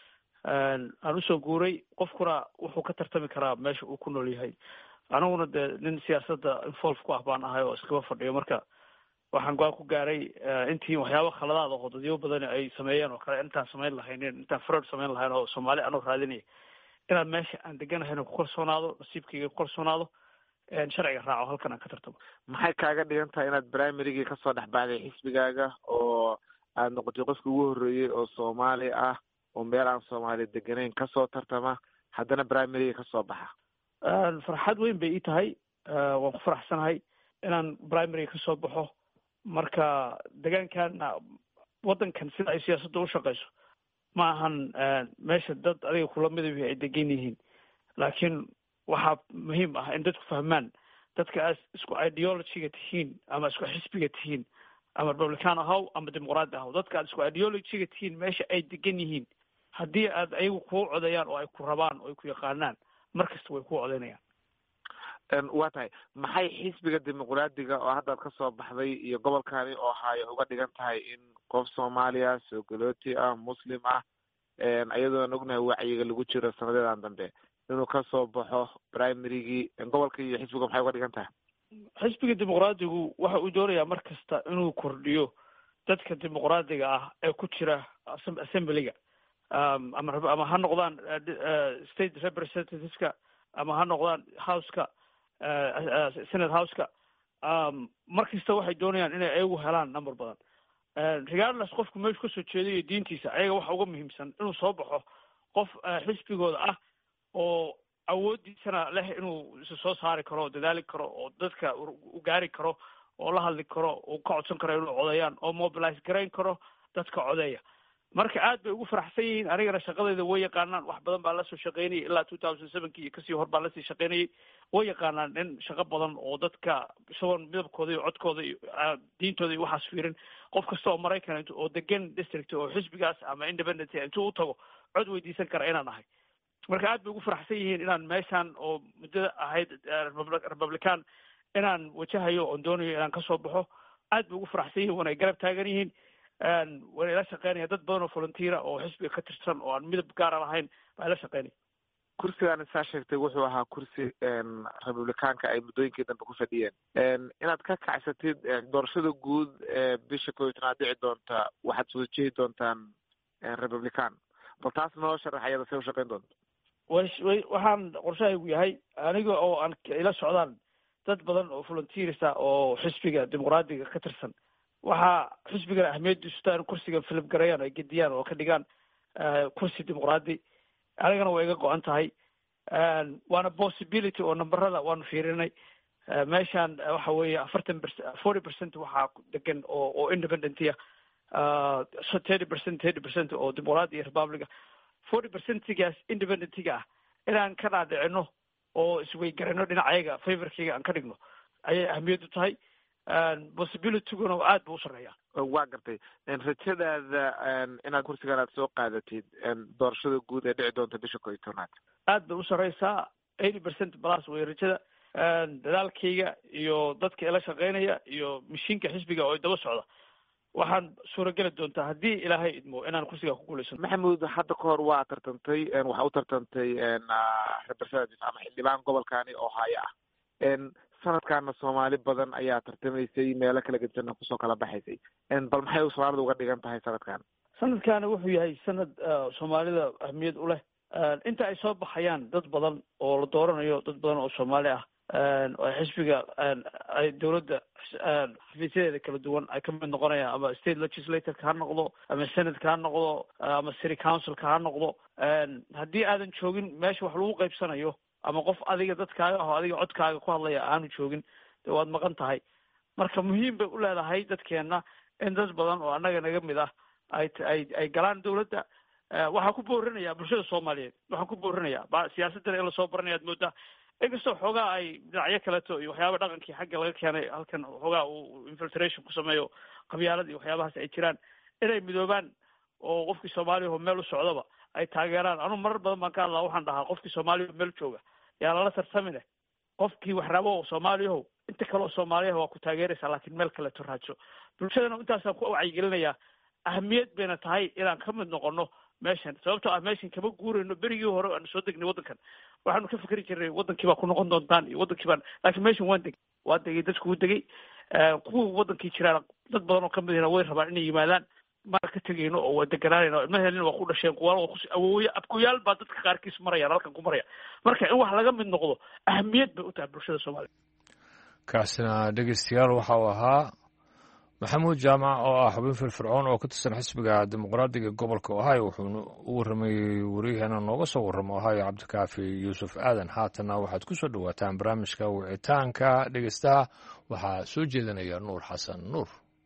aan usoo guuray qofkuna wuxuu ka tartami karaa meesha uu ku nool yahay aniguna dee nin siyaasadda involve ku ah baan ahay oo iskaba fadhiyo marka waxaan go-aan ku gaaray intii waxyaaba khaladaad oo dadyo badan ay sameeyeen oo kale intaan samayn lahaynin intaan fraud samayn lahayn oo soomaali anoo raadinaya inaan meesha aan deganahayna ku kalsoonaado nasiibkayga ku kalsoonaado sharciga raaco halkan aan ka tartamo maxay kaaga dhigan tahay inaad primarygii kasoo dhex baxday xisbigaaga oo aad noqotay qofkii ugu horreeyey oo soomaali ah oo meel aan soomaali deganayn kasoo tartama haddana primaryga kasoo baxa farxad weyn bay ii tahay waan ku faraxsanahay inaan primaryga kasoo baxo marka degaankan waddankan sida ay siyaasadda u shaqeyso ma ahan meesha dad adiga kula midab ay degan yihiin laakiin waxaa muhiim ah in dadku fahmaan dadka aad isku ideologyga tihiin ama isku xisbiga tihiin ama republican ahaw ama dimuqraadi ahaw dadka aad isku ideologyga tihiin meesha ay degan yihiin haddii aad ayagu kuu codayaan oo ay ku rabaan oo ay ku yaqaanaan mar kasta way kuu codaynayaan waa tahay maxay xisbiga dimuqraadiga oo haddaad kasoo baxday iyo gobolkani ohio uga dhigan tahay in qof soomaaliya soo galooti ah muslim ah iyadoona ognahay wacyiga lagu jiro sanadeedan dambe inuu kasoo baxo primarygii gobolka iyo xisbiga maxay uga dhigan tahay xisbiga dimuqraadigu waxa uu doonayaa mar kasta inuu kordhiyo dadka dimuqraadiga ah ee ku jira assemblyga ama ama ha noqdaan state representativeska ama ha noqdaan houseka senate houseka mar kasta waxay doonayaan inay ayagu helaan number badan regardless qofku meeshu kasoo jeedayo diintiisa ayaga waxa uga muhiimsan inuu soo baxo qof xisbigooda ah oo awoodiisana leh inuu isa soo saari karo oo dadaali karo oo dadka u gaari karo oo la hadli karo oo ka codsan karo inuu codayaan oo mobilize garayn karo dadka codeeya marka aad bay ugu faraxsan yihiin anigana shaqadayda way yaqaanaan wax badan baa lasoo shaqaynayay ilaa two thousand sevenkii iyo kasii hor baa lasii shaqaynayay way yaqaanaan in shaqo badan oo dadka isagoon midabkooda iyo codkooda iyo diintooda iyo waxaas fiirin qof kasta oo maraykan oo degan district oo xisbigaas ama independent intuu u tago cod weydiisan kara inaan ahay marka aad bay ugu faraxsan yihiin inaan meeshaan oo muddada ahayd republican inaan wajahayo oon doonayo inaan kasoo baxo aad bay ugu faraxsan yihiin wanay garab taagan yihiin wana ila shaqeynaya dad badan oo volunteera oo xisbiga ka tirsan oo aan midab gaara lahayn baa ila shaqeynaya kursigaan saa sheegtay wuxuu ahaa kursi republicaanka ay muddooyinkii dambe ku fadhiyeen inaad ka kacsatid doorashada guud ee bisha koob iyo tanaad dhici doonta waxaad soo jeedi doontaan republican bal taas noo sharax ayada say u shaqeyn doonta waxaan qorshahaygu yahay aniga oo aan ila socdaan dad badan oo volunteers ah oo xisbiga dimuqraadiga ka tirsan waxaa xisbigan ahmiyadiisu taa in kursiga philip garayan ay gediyaan oo ka dhigaan kursi dimuqraadi anigana way iga go-an tahay waana possibility oo numberada waanu fiirinay meeshaan waxa weeye afartan percent forty percent waxaa degan oo oo independentia so thirty percent thirty percent oo dimuqraadi iyo republica forty percentigaas independentiga ah inaan ka dhaadhicino oo isweygarino dhinacayaga favorkiga aan ka dhigno ayay ahamiyaddu tahay possibilityguna aad buu u sarreeyaa waa gartay rajadaada inaad kursigan aad soo qaadatid doorashada guud ee dhici doonta bisha koo iyo tobnaad aad bay u sarreysaa eighty percent plus way rajada dadaalkayga iyo dadka ila shaqeynaya iyo mashiinka xisbiga oo daba socda waxaan suurageli doontaa haddii ilaahay idmo inaan kursiga ku guulaysano. maxamuud hadda ka hor waa tartantay waxaa u tartantay representative ama xildhibaan gobolkani oo haya ah sanadkaana soomaali badan ayaa tartamaysay meelo kala gedsanna kusoo kala baxaysay bal maxay soomaalida uga dhigan tahay sanadkan sanadkaana wuxuu yahay sanad soomaalida ahmiyad u leh inta ay soo baxayaan dad badan oo la dooranayo dad badan oo soomaali ah oo xisbiga ay dawladda xafiisyadeeda kala duwan ay ka mid noqonayaan ama state legislatoreka ha noqdo ama senatka ha noqdo ama city councilka ha noqdo haddii aadan joogin meesha wax lagu qaybsanayo ama qof adiga dadkaaga aho adiga codkaaga ku hadlaya aanu joogin de waad maqan tahay marka muhiim bay u leedahay dadkeena in dad badan oo annaga naga mid ah ay ay ay galaan dawladda waxaan ku boorinayaa bulshada soomaaliyeed waxaan ku boorinayaa siyaasadana in lasoo baranaya ad moodaa inkastoo xoogaa ay dhinacyo kaleeto iyo waxyaaba dhaqankii xagga laga keenay halkan xoogaa uu infiltration ku sameeyo qabyaalada iyo waxyaabahaas ay jiraan inay midoobaan oo qofkii soomaaliyaho meel u socdaba ay taageeraan anu marar badan baan ka hadlaa waxaan dhahaa qofkii soomaaliyaho meel jooga yaa lala tartamine qofkii wax rabo soomaaliyaho inta kale oo soomaaliyaha waa ku taageeraysaa laakiin meel kaleeto raadso bulshadana intaasaan ku wacyigelinayaa ahamiyad bayna tahay inaan ka mid noqono meeshan sababtoo ah meeshan kama guurayno berigii hore aanu soo degnay waddankan waxaanu ka fikri jirnay wadankii baa ku noqon doontaan iyo wadankii baan laakiin meeshan waan degay waa degay dadku u degay kuwa wadankii jiraan dad badan oo kamid ahna way rabaan inay yimaadaan maan ka tegayno oo waa deganaanayno ilmaheelina waa ku dhasheen kuwa awooye abkuyaal baa dadka qaarkiis marayaan halkan ku maraya marka in wax laga mid noqdo ahamiyad bay u tahay bulshada soomaaliya kaasina dhegeystayaal waxa uu ahaa maxamuud jaamac oo ah xubin firfircoon oo ka tirsan xisbiga dimuqraadiga gobolka ohio wuxuuna u warramayey waryaheena nooga soo warramo ohio cabdikaafi yuusuf aadan haatanna waxaad ku soo dhowaataan barnaamijka wicitaanka dhegeystaha waxaa soo jeedinaya nuur xasan nuur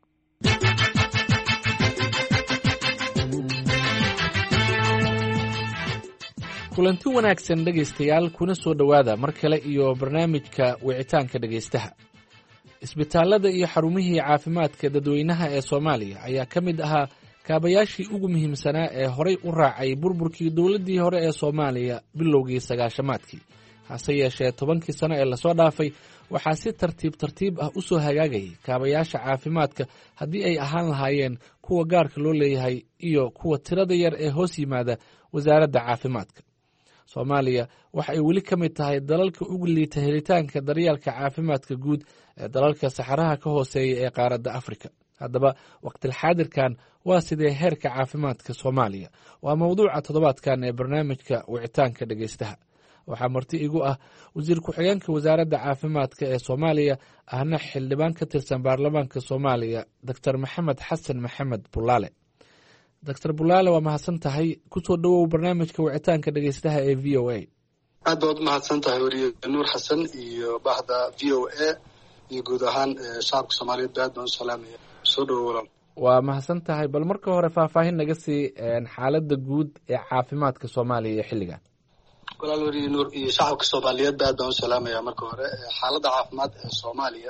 kulanti wanaagsan dhegaystayaal kuna soo dhowaada mar kale iyo barnaamijka wicitaanka dhegaystaha isbitaallada iyo xarumihii caafimaadka dadweynaha ee soomaaliya ayaa ka mid ahaa kaabayaashii ugu muhiimsanaa ee horay u raacay burburkii dowladdii hore ee soomaaliya bilowgii sagaashamaadkii hase yeeshee tobankii sano ee lasoo dhaafay waxaa si tartiib tartiib ah u soo hagaagayay kaabayaasha caafimaadka haddii ay ahaan lahaayeen kuwa gaarka loo leeyahay iyo kuwa tirada yar ee hoos yimaada wasaaradda caafimaadka soomaaliya waxa ay weli ka mid tahay dalalka ugu liita helitaanka daryeelka caafimaadka guud ee dalalka saxaraha ka hooseeya ee qaaradda afrika haddaba waqtilxaadirkan waa sidee heerka caafimaadka soomaaliya waa mowduuca toddobaadkan ee barnaamijka wicitaanka dhegaystaha waxaa marti igu ah wasiir ku-xigeenka wasaaradda caafimaadka ee soomaaliya ahna xildhibaan ka tirsan baarlamaanka soomaaliya doctor maxamed xasan maxamed bulaale doctor bulaale waa mahadsan tahay kusoo dhowow barnaamijka wicitaanka dhegeystaha ee v o a aad baad umahadsan tahay weriye nuur xasan iyo bahda v o a iyo guud ahaan shacabka soomaaliyeed aad baan u salaamaya soo dhowo walaal waa mahadsan tahay bal marka hore faahfaahin naga sii xaaladda guud ee caafimaadka soomaaliya iyo xilligan walaal weriye nuur iyo shacabka soomaaliyeed aad baan u salaamaya marka hore xaaladda caafimaad ee soomaaliya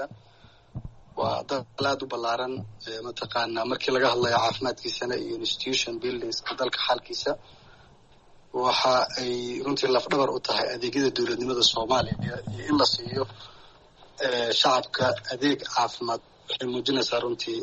waa dal aad u ballaaran mataqaanaa markii laga hadlayo caafimaadkiisana iyo institution buildingska dalka xaalkiisa waxa ay runtii lafdhabar u tahay adeegyada dowladnimada soomaaliya iyo in la siiyo shacabka adeeg caafimaad waxay muujinaysaa runtii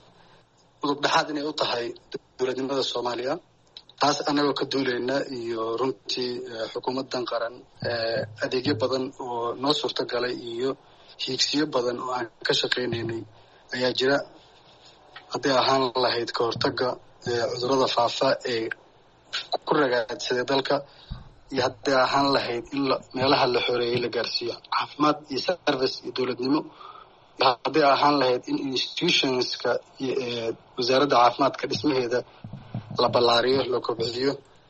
udub dhexaad inay u tahay dowladnimada soomaaliya taas annagoo ka duulayna iyo runtii xukuumaddan qaran adeegyo badan oo noo suurto galay iyo hiigsiyo badan oo aan ka shaqaynaynay ayaa jira hadday ahaan lahayd ka hortagga cudurrada faafa ee ku ragaadsaday dalka iyo hadday ahaan lahayd in meelaha la xoreeyey la gaarsiiyo caafimaad iyo service iyo dowladnimo iyo hadday ahaan lahayd in institutionska wasaaradda caafimaadka dhismaheeda la ballaariyo la kobciyo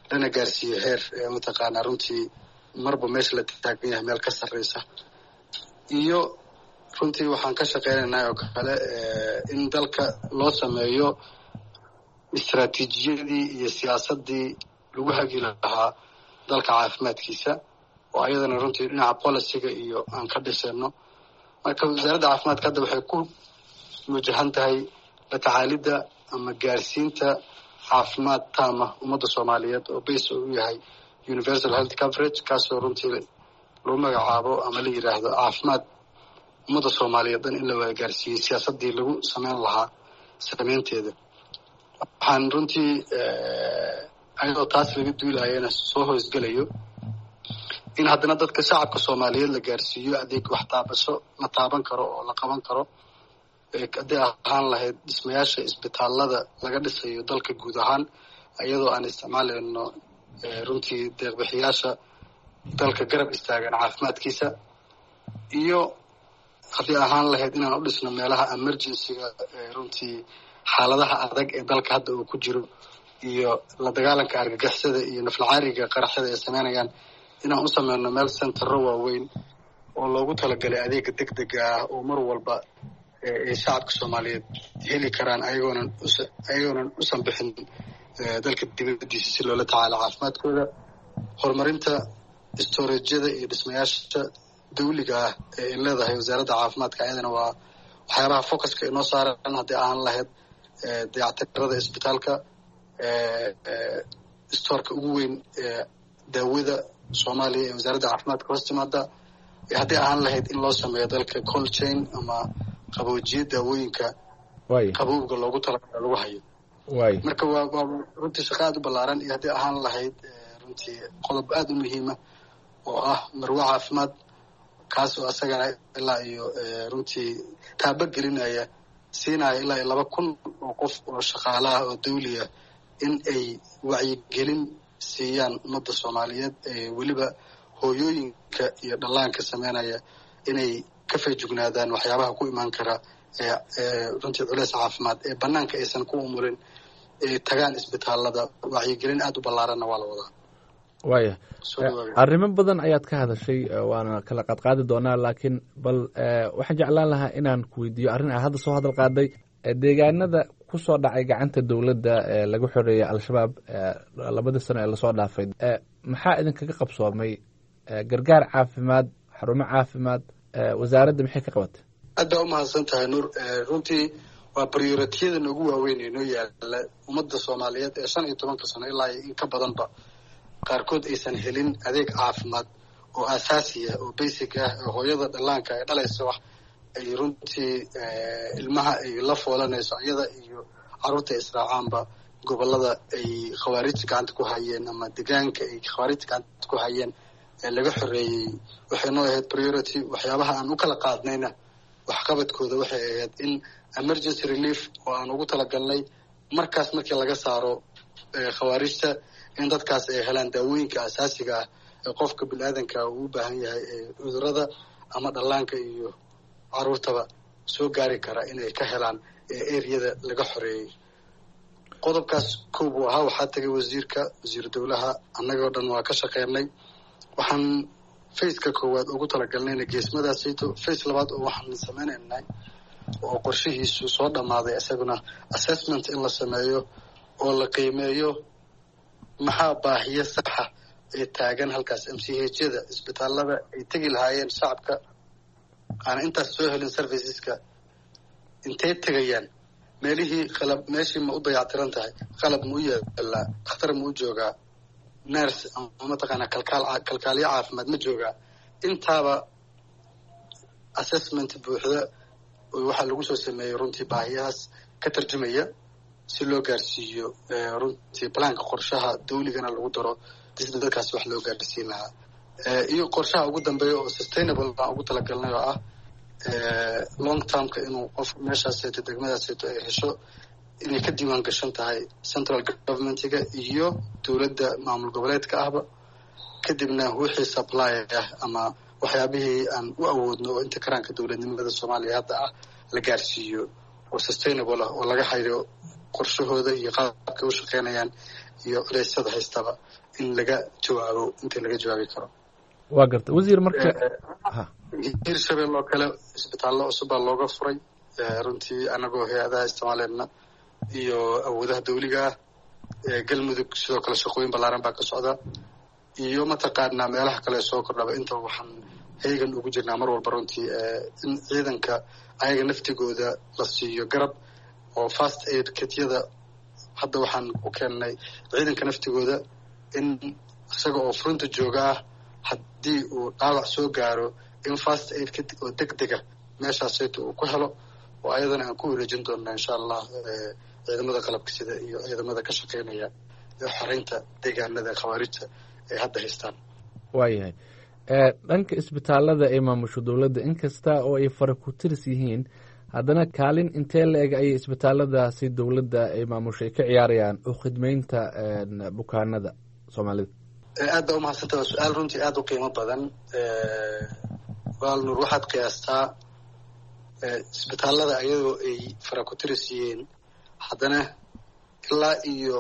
lana gaarsiiyo heer mataqaanaa runtii marba meesha la taagan yahay meel ka sarreysa. iyo runtii waxaan ka shaqeynaynaa oo kale in dalka loo sameeyo istaraatiijiyadii iyo siyaasadii lagu hagi lahaa dalka caafimaadkiisa, oo ayadana runtii dhinaca policyga iyo aan ka dhisayno. marka wasaaradda caafimaadka hadda waxay ku wajahan tahay la tacaalidda ama gaarsiinta caafimaad taama ummadda Soomaaliyeed oo base u yahay universal health coverage, kaasoo runtii loo magacaabo ama la yiraahdo caafimaad ummadda Soomaaliyeed in la wada gaarsiiyo siyaasadii lagu sameyn lahaa sameynteeda. waxaan runtii ayadoo taas laga duulayana soo hoosgalayo in haddana dadka shacabka Soomaaliyeed la gaarsiiyo adeeg wax taabasho la taaban karo oo la qaban karo. haddii ahaan lahayd dhismayaasha isbitaalada laga dhisayo dalka guud ahaan iyadoo aan isticmaalayno runtii deeqbixiyaasha dalka garab istaagan caafimaadkiisa, iyo haddii ahaan lahayd inaan u dhisno meelaha emergencyga runtii xaaladaha adag ee dalka hadda uu ku jiro iyo la dagaalanka argagixisada iyo naflacaariga qaraxyada ay sameynayaan, inaan u sameyno meel centero waaweyn oo loogu talagalay adeega degdega ah oo mar walba ay shacabka Soomaaliyeed heli karaan ayagoonan ayagoonan usan bixin dalka dibadiisa si loola tacaalo caafimaadkooda. horumarinta storage-yada iyo dhismayaasha dawliga ah ee leedahay wasaaradda caafimaadka ayadana waa waxyaabaha focuska inoo saaran. haddii ahaan lahayd dayactirada isbitaalka, storka ugu weyn ee daawada Soomaaliya ee wasaaradda caafimaadka hoos timaada, haddii ahaan lahayd in loo sameeyo dalka cold chain ama qaboojiye daawooyinka qabowga loogu talagalay lagu hayo. marka waa waa runtii shaqo aad u ballaaran. iyo haddii ahaan lahayd runtii qodob aad u muhiima oo ah marwo caafimaad, kaas oo asagana ilaa iyo runtii taaba gelinaya siinaya ilaa iyo laba kun oo qof oo shaqaalaha oo dawliya in ay wacyigelin siiyaan ummadda Soomaaliyeed, weliba hooyooyinka iyo dhallaanka sameynaya inay ka feejignaadaan waxyaabaha ku imaan kara runtii culays caafimaad ee banaanka aysan ku umulin, ee tagaan isbitaalada. wacyigelin aad u ballaaranna waa la wadaa. waaya arrimo badan ayaad ka hadashay, waana kala qaadqaadi doonaa, laakiin bal waxaan jeclaan lahaa inaan ku weydiiyo arrin ah hadda soo hadal qaaday deegaanada ku soo dhacay gacanta dowladda ee lagu xoreeyay al-shabaab labadii sano ee lasoo dhaafay. maxaa idinkaga qabsoomay gargaar caafimaad, xarumo caafimaad, wasaaradda maxay ka qabatay? aad baa umahadsan tahay Nuur. runtii waa priorityada noogu waaweyn ee noo yaala ummadda Soomaaliyeed ee shan iyo tobanka sano ilaa in ka badanba qaarkood aysan helin adeeg caafimaad oo asaasi ah oo basic ah. hooyada dhallaanka ee dhalaysa wax ay runtii ilmaha ay la foolanayso iyada iyo carruurta israacaanba gobolada ay khawaarijta gacanta ku hayeen ama deegaanka ay khawaarijta gacanta ku hayeen ee laga xoreeyey waxay noo ahayd priority. waxyaabaha aan u kala qaadnayna waxqabadkooda waxay ahayd in emergency relief oo aan ugu talagalnay markaas markii laga saaro khawaarijta in dadkaas ay helaan daawooyinka asaasiga ah ee qofka biniaadanka uu u baahan yahay ee cudurada ama dhallaanka iyo carruurtaba soo gaari kara inay ka helaan ereyada laga xoreeyey. qodobkaas koob uu ahaa. waxaa tagay wasiirka wasiir dowlaha, annagoo dhan waa ka shaqeynay. waxaan faceka koowaad ugu talagalnayna geesmadaasayto. face labaad oo waxaan sameynaynay oo qorshihiisu soo dhammaaday isaguna assessment in la sameeyo oo la qiimeeyo maxaa baahiyo saxa ee taagan halkaas m c h-yada isbitaalada ay tegi lahaayeen shacabka aan intaas soo helin serviceska intay tegayaan, meelihii qalab meeshii ma u dayactiran tahay, qalab ma u yaallaa, dhakhtar ma u joogaa, nurse ama mataqaanaa kalkaal kalkaaliyo caafimaad ma joogaa. intaaba assessment buuxda waxaa lagu soo sameeyey runtii baahiyahaas ka tarjumaya si loo gaarsiiyo runtii balaanka qorshaha dawligana lagu daro sida dadkaas wax loo gaarsiin lahaa. iyo qorshaha ugu dambeeya oo sustainable baan ugu talagalnay oo ah long termka inuu qof meeshaaseeto degmadaaseeto ay hesho inay ka diiwaan gashan tahay central governmentiga iyo dowladda maamul goboleedka ahba, kadibna wixii supply ah ama waxyaabihii aan u awoodno oo inta karaanka dowladnimada Soomaaliya hadda ah la gaarsiiyo oo sustainable ah oo laga xayiro qorshahooda iyo qaabka u shaqeynayaan iyo culeysyada haystaba in laga jawaabo intii laga jawaabi karo. waa garta wasiir marka hirshabelle oo kale isbitaallo cusub baa looga furay runtii anagoo hay-adaha isticmaaleedna iyo awoodaha dawliga ah. galmudug sidoo kale shaqooyin ballaaran baa ka socda iyo mataqaanaa meelaha kale soo kordhaba intaba waxaan heegan ugu jirnaa mar walba runtii in ciidanka ayaga naftigooda la siiyo garab oo fast aid kityada hadda waxaan u keennay ciidanka naftigooda in isaga oo fronta jooga ah haddii uu dhaawac soo gaaro in fast aid kit oo degdega meeshaasayta uu ku helo oo ayadana aan ku wareejin doonna insha allah ciidamada qalabka sida iyo ciidamada ka shaqeynaya xoreynta deegaanada khawaarijta ay hadda haystaan. waayahay dhanka isbitaalada ay maamusho dowladda inkasta oo ay fara ku tiris yihiin haddana kaalin intee la eg ayay isbitaaladaasi dowladda ay maamusho ay ka ciyaarayaan u khidmeynta bukaanada soomaalida? aad baa umahadsanta waa su-aal runtii aada u qiimo badan. waalnuur waxaad qiyaastaa isbitaalada ayadoo ay fara ku tiris yihiin haddana ilaa iyo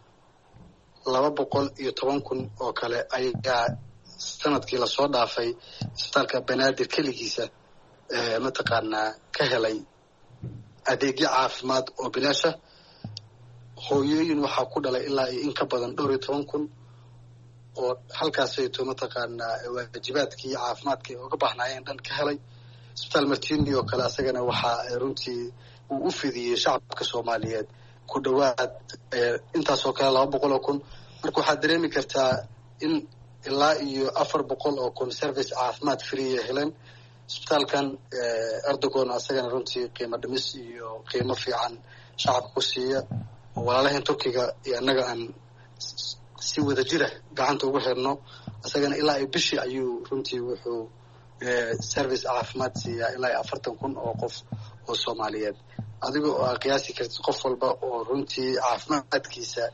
laba boqol iyo toban kun oo kale ayaa sanadkii lasoo dhaafay isbitaalka banaadir keligiisa mataqaanaa ka helay adeegyo caafimaad oo bilaasha. hooyooyin waxaa ku dhalay ilaa iyo in ka badan dhowr iyo toban kun oo halkaasayto mataqaanaa waajibaadkii caafimaadkii uga baahnaayeen dhan ka helay. isbitaal martini oo kale asagana waxaa runtii uu u fidiyey shacabka soomaaliyeed ku dhowaad intaasoo kale laba boqol oo kun. marka waxaad dareemi kartaa in ilaa iyo afar boqol oo kun service caafimaad freeya heleen. isbitaalkan erdogon asagana runtii qiimo dhimis iyo qiimo fiican shacabka ku siiya oo walaalahan turkiga iyo annaga aan si wada jira gacanta ugu xirno. asagana ilaa iyo bishii ayuu runtii wuxuu service caafimaad siiyaa ilaa iyo afartan kun oo qof oo soomaaliyeed. adiga oo aa qiyaasi kartid qof walba oo runtii caafimaadkiisa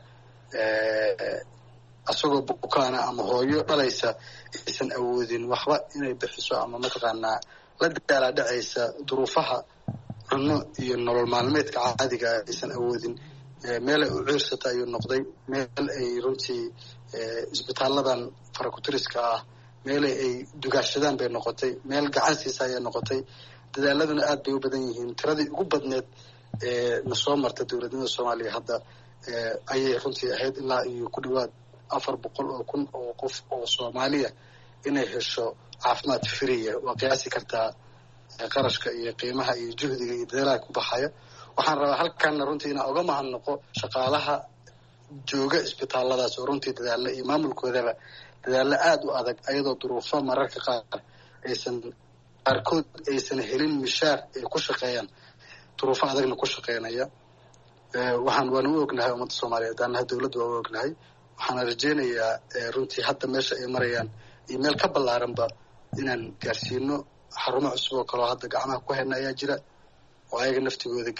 asagoo bukaana ama hooyo dhalaysa aysan awoodin waxba inay bixiso ama mataqaanaa la daalaa dhacaysa duruufaha cunno iyo nolol maalmeedka caadiga aysan awoodin meel ay u ciirsata ayuu noqday. meel ay runtii isbitaaladan farakutiriska ah meel ay dugaashadaan bay noqotay. meel gacan siisa ayay noqotay. dadaaladuna aad bay u badan yihiin. tiradii ugu badneed ee na soo marta dowladnimada soomaaliya hadda ayay runtii ahayd ilaa iyo ku dhawaad afar boqol oo kun oo qof oo soomaaliya inay hesho caafimaad freeya. waa qiyaasi kartaa qarashka iyo qiimaha iyo juhdiga iyo dadaalaha ku baxaya. waxaan rabaa halkaana runtii inaan uga mahadnaqo shaqaalaha jooga isbitaaladaas oo runtii dadaalla iyo maamulkoodaba dadaallo aada u adag ayadoo duruufo mararka qaar aysan qaarkood aysan helin mishaar ay ku shaqeeyaan duruufo adagna ku shaqeynaya. waxaan waana u ognahay ummadda soomaaliyeed annaha dowladda waa u ognahay. waxaana rajeynayaa runtii hadda meesha ay marayaan iyo meel ka ballaaranba inaan gaarsiino. xarumo cusub oo kaleo hadda gacmaha ku hayna ayaa jira oo ayaga naftigooda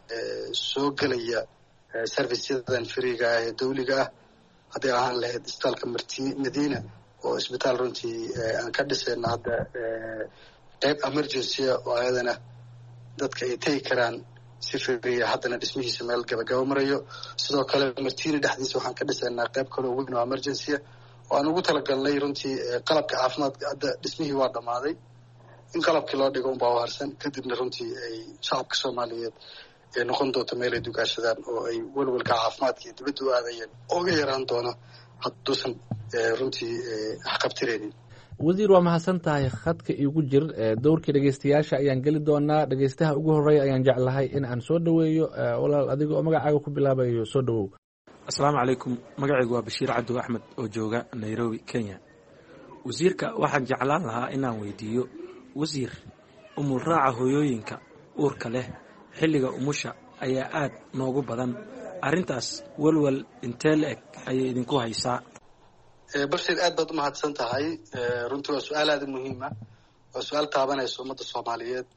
soo gelaya serviceyadan freega ah ee dawliga ah. hadday ahaan lahayd isbitaalka marti madiina oo isbitaal runtii aan ka dhisayna hadda qayb emergencya oo ayadana dadka ay tegi karaan si freeya haddana dhismihiisa meel gabagaba marayo. sidoo kale martini dhexdiisa waxaan ka dhisaynaa qayb kaloo weyn oo emergencya oo aan ugu talagalnay runtii qalabka caafimaadka hadda dhismihii waa dhammaaday. in qalabkii loo dhigo unbaa u harsan kadibna runtii ay shacabka soomaaliyeed ay noqon doonto meel ay dugaashadaan oo ay welwelka caafimaadka iyo dibadda u aadayeen ooga yaraan doono hadduusan runtii waxqabtireynin. wasiir waa mahadsan tahay. khadka iigu jir dowrkii dhegeystayaasha ayaan geli doonaa. dhegeystaha ugu horeeya ayaan jeclahay in aan soo dhoweeyo. walaal adiga oo magacaaga ku bilaabayo soo dhowow. asalaamu calaykum. magacaygu waa bashiir cabdi axmed oo jooga nairobi kenya. wasiirka waxaan jeclaan lahaa inaan weydiiyo wasiir, umul raaca hooyooyinka uurka leh xilliga umusha ayaa aad noogu badan. arrintaas welwel intee la eg ayay idinku haysaa? bashir aad baad umahadsan tahay. runtii waa su-aal aada muhiima. waa su-aal taabanaysa ummadda soomaaliyeed.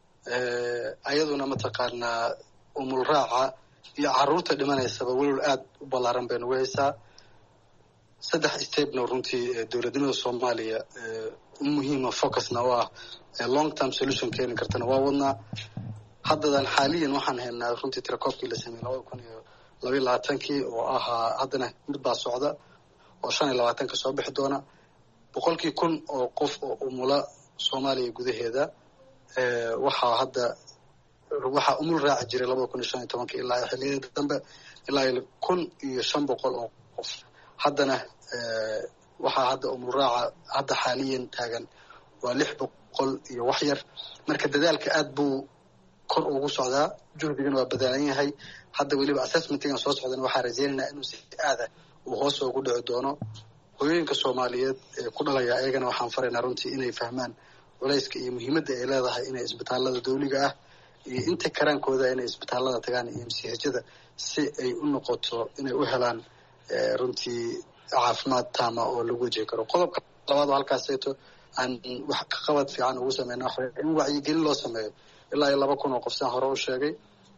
ayaduna mataqaanaa umul raaca iyo caruurta dhimanaysaba welwel aad u ballaaran bay nagu haysaa. saddex stepno runtii dowladnimada soomaaliya muhiima focusna oo ah long term solution keeni kartana waa wadnaa. haddadan xaaliyan waxaan haynaa runtii tirakoobkii la sameeyey labada kun iyo labiiyo labaatankii oo ahaa haddana mid baa socda oo shan iyo labaatanka soo bixi doona. boqolkii kun oo qof oo umula soomaaliya gudaheeda waxaa hadda waxaa umul raaci jiray labada kun iyo shan iyo tobankii ilaa xilliyada dambe ilaa kun iyo shan boqol oo qof. haddana waxaa hadda umul raaca hadda xaaliyan taagan waa lix boqol iyo wax yar. marka dadaalka aad buu kor ugu socdaa, juhdigana waa badaalan yahay. hadda weliba assessmentigan soo socdana waxaa rajeynaynaa inuu si aada uu hoos ugu dhici doono. hooyooyinka soomaaliyeed ee ku dhalaya ayagana waxaan faraynaa runtii inay fahmaan culayska iyo muhiimadda ay leedahay inay isbitaalada dawliga ah iyo inta karaankooda inay isbitaalada tagaan iyo msihajada si ay u noqoto inay u helaan runtii caafimaad taama oo lagu wajihi karo. qodobka labaad oo halkaaseeto aan wax ka qabad fiican ugu sameyna waxa in wacyigelin loo sameeyo. ilaa iyo laba kun oo qof saan hore u sheegay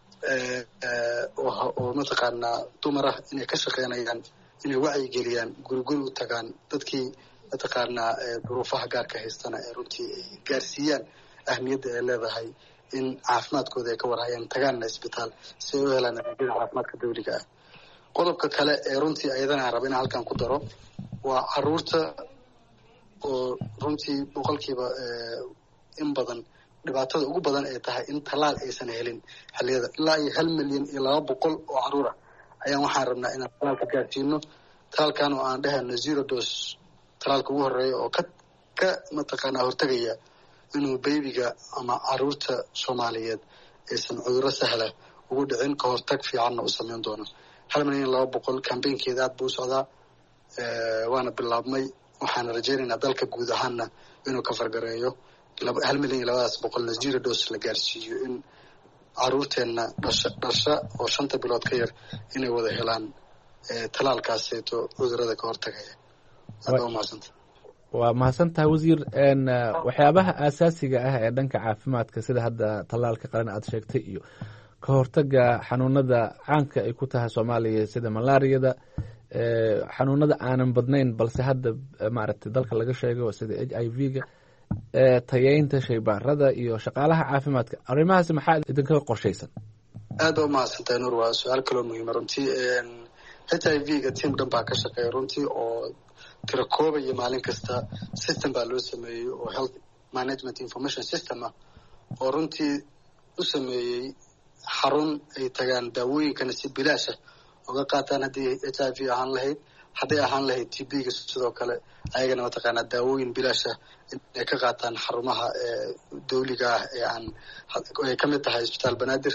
oo mataqaanaa dumar ah inay ka shaqeynayaan inay wacyigeliyaan guriguri u tagaan dadkii mataqaanaa duruufaha gaarka haystana ee runtii ay gaarsiiyaan ahmiyadda ay leedahay in caafimaadkooda ay ka warhayaan tagaanna isbitaal si ay u helaan adeegyada caafimaadka dawliga ah. qodobka kale ee runtii ayadana aan raba inaan halkan ku daro waa caruurta oo runtii boqolkiiba in badan dhibaatada ugu badan ay tahay in talaal aysan helin xilliyada. ilaa iyo hal milyan iyo laba boqol oo caruur ah ayaan waxaan rabnaa inaan talaalka gaarsiino. talaalkan oo aan dhehayno zero dose talaalka ugu horeeya oo ka ka mataqaanaa hortegaya inuu baybiga ama caruurta soomaaliyeed aysan cudurro sahla ugu dhicin, ka hortag fiicanna u sameyn doono. hal milyan iyo laba boqol kambeynkeeda aad buu u socdaa waana bilaabmay. waxaan rajeynaynaa dalka guud ahaanna inuu ka fargareeyo hal milyan iyo labadaas boqolna zero dose la gaarsiiyo in caruurteenna dhasha dhasha oo shanta bilood ka yar inay wada helaan talaalkaaseeto cudurada ka hortagaya. waa mahadsanta waa mahadsan tahay wasiir. waxyaabaha aasaasiga ah ee dhanka caafimaadka sida hadda tallaalka qaran aad sheegtay iyo ka hortaga xanuunada caanka ay ku tahay soomaaliya sida malaariyada, xanuunada aanan badnayn balse hadda maaragtay dalka laga sheego sida h i v-ga, tayeynta shaybaarada iyo shaqaalaha caafimaadka, arrimahaasi maxaa idinkaga qorshaysan? aad baa umahadsantahay nuur, waa su-aal kaloo muhiima runtii. h i v-ga tiam dhan baa ka shaqeeya runtii oo tira koobaya maalin kasta. system baa loo sameeyey oo health management information system ah oo runtii u sameeyey xarun ay tagaan daawooyinkana si bilaasha oga qaataan haddii h i v ahaan lahayd, hadday ahaan lahayd t b-ga sidoo kale ayagana mataqaanaa daawooyin bilaasha inay ka qaataan xarumaha dawliga ah ee aan ay ka mid tahay isbitaal banaadir.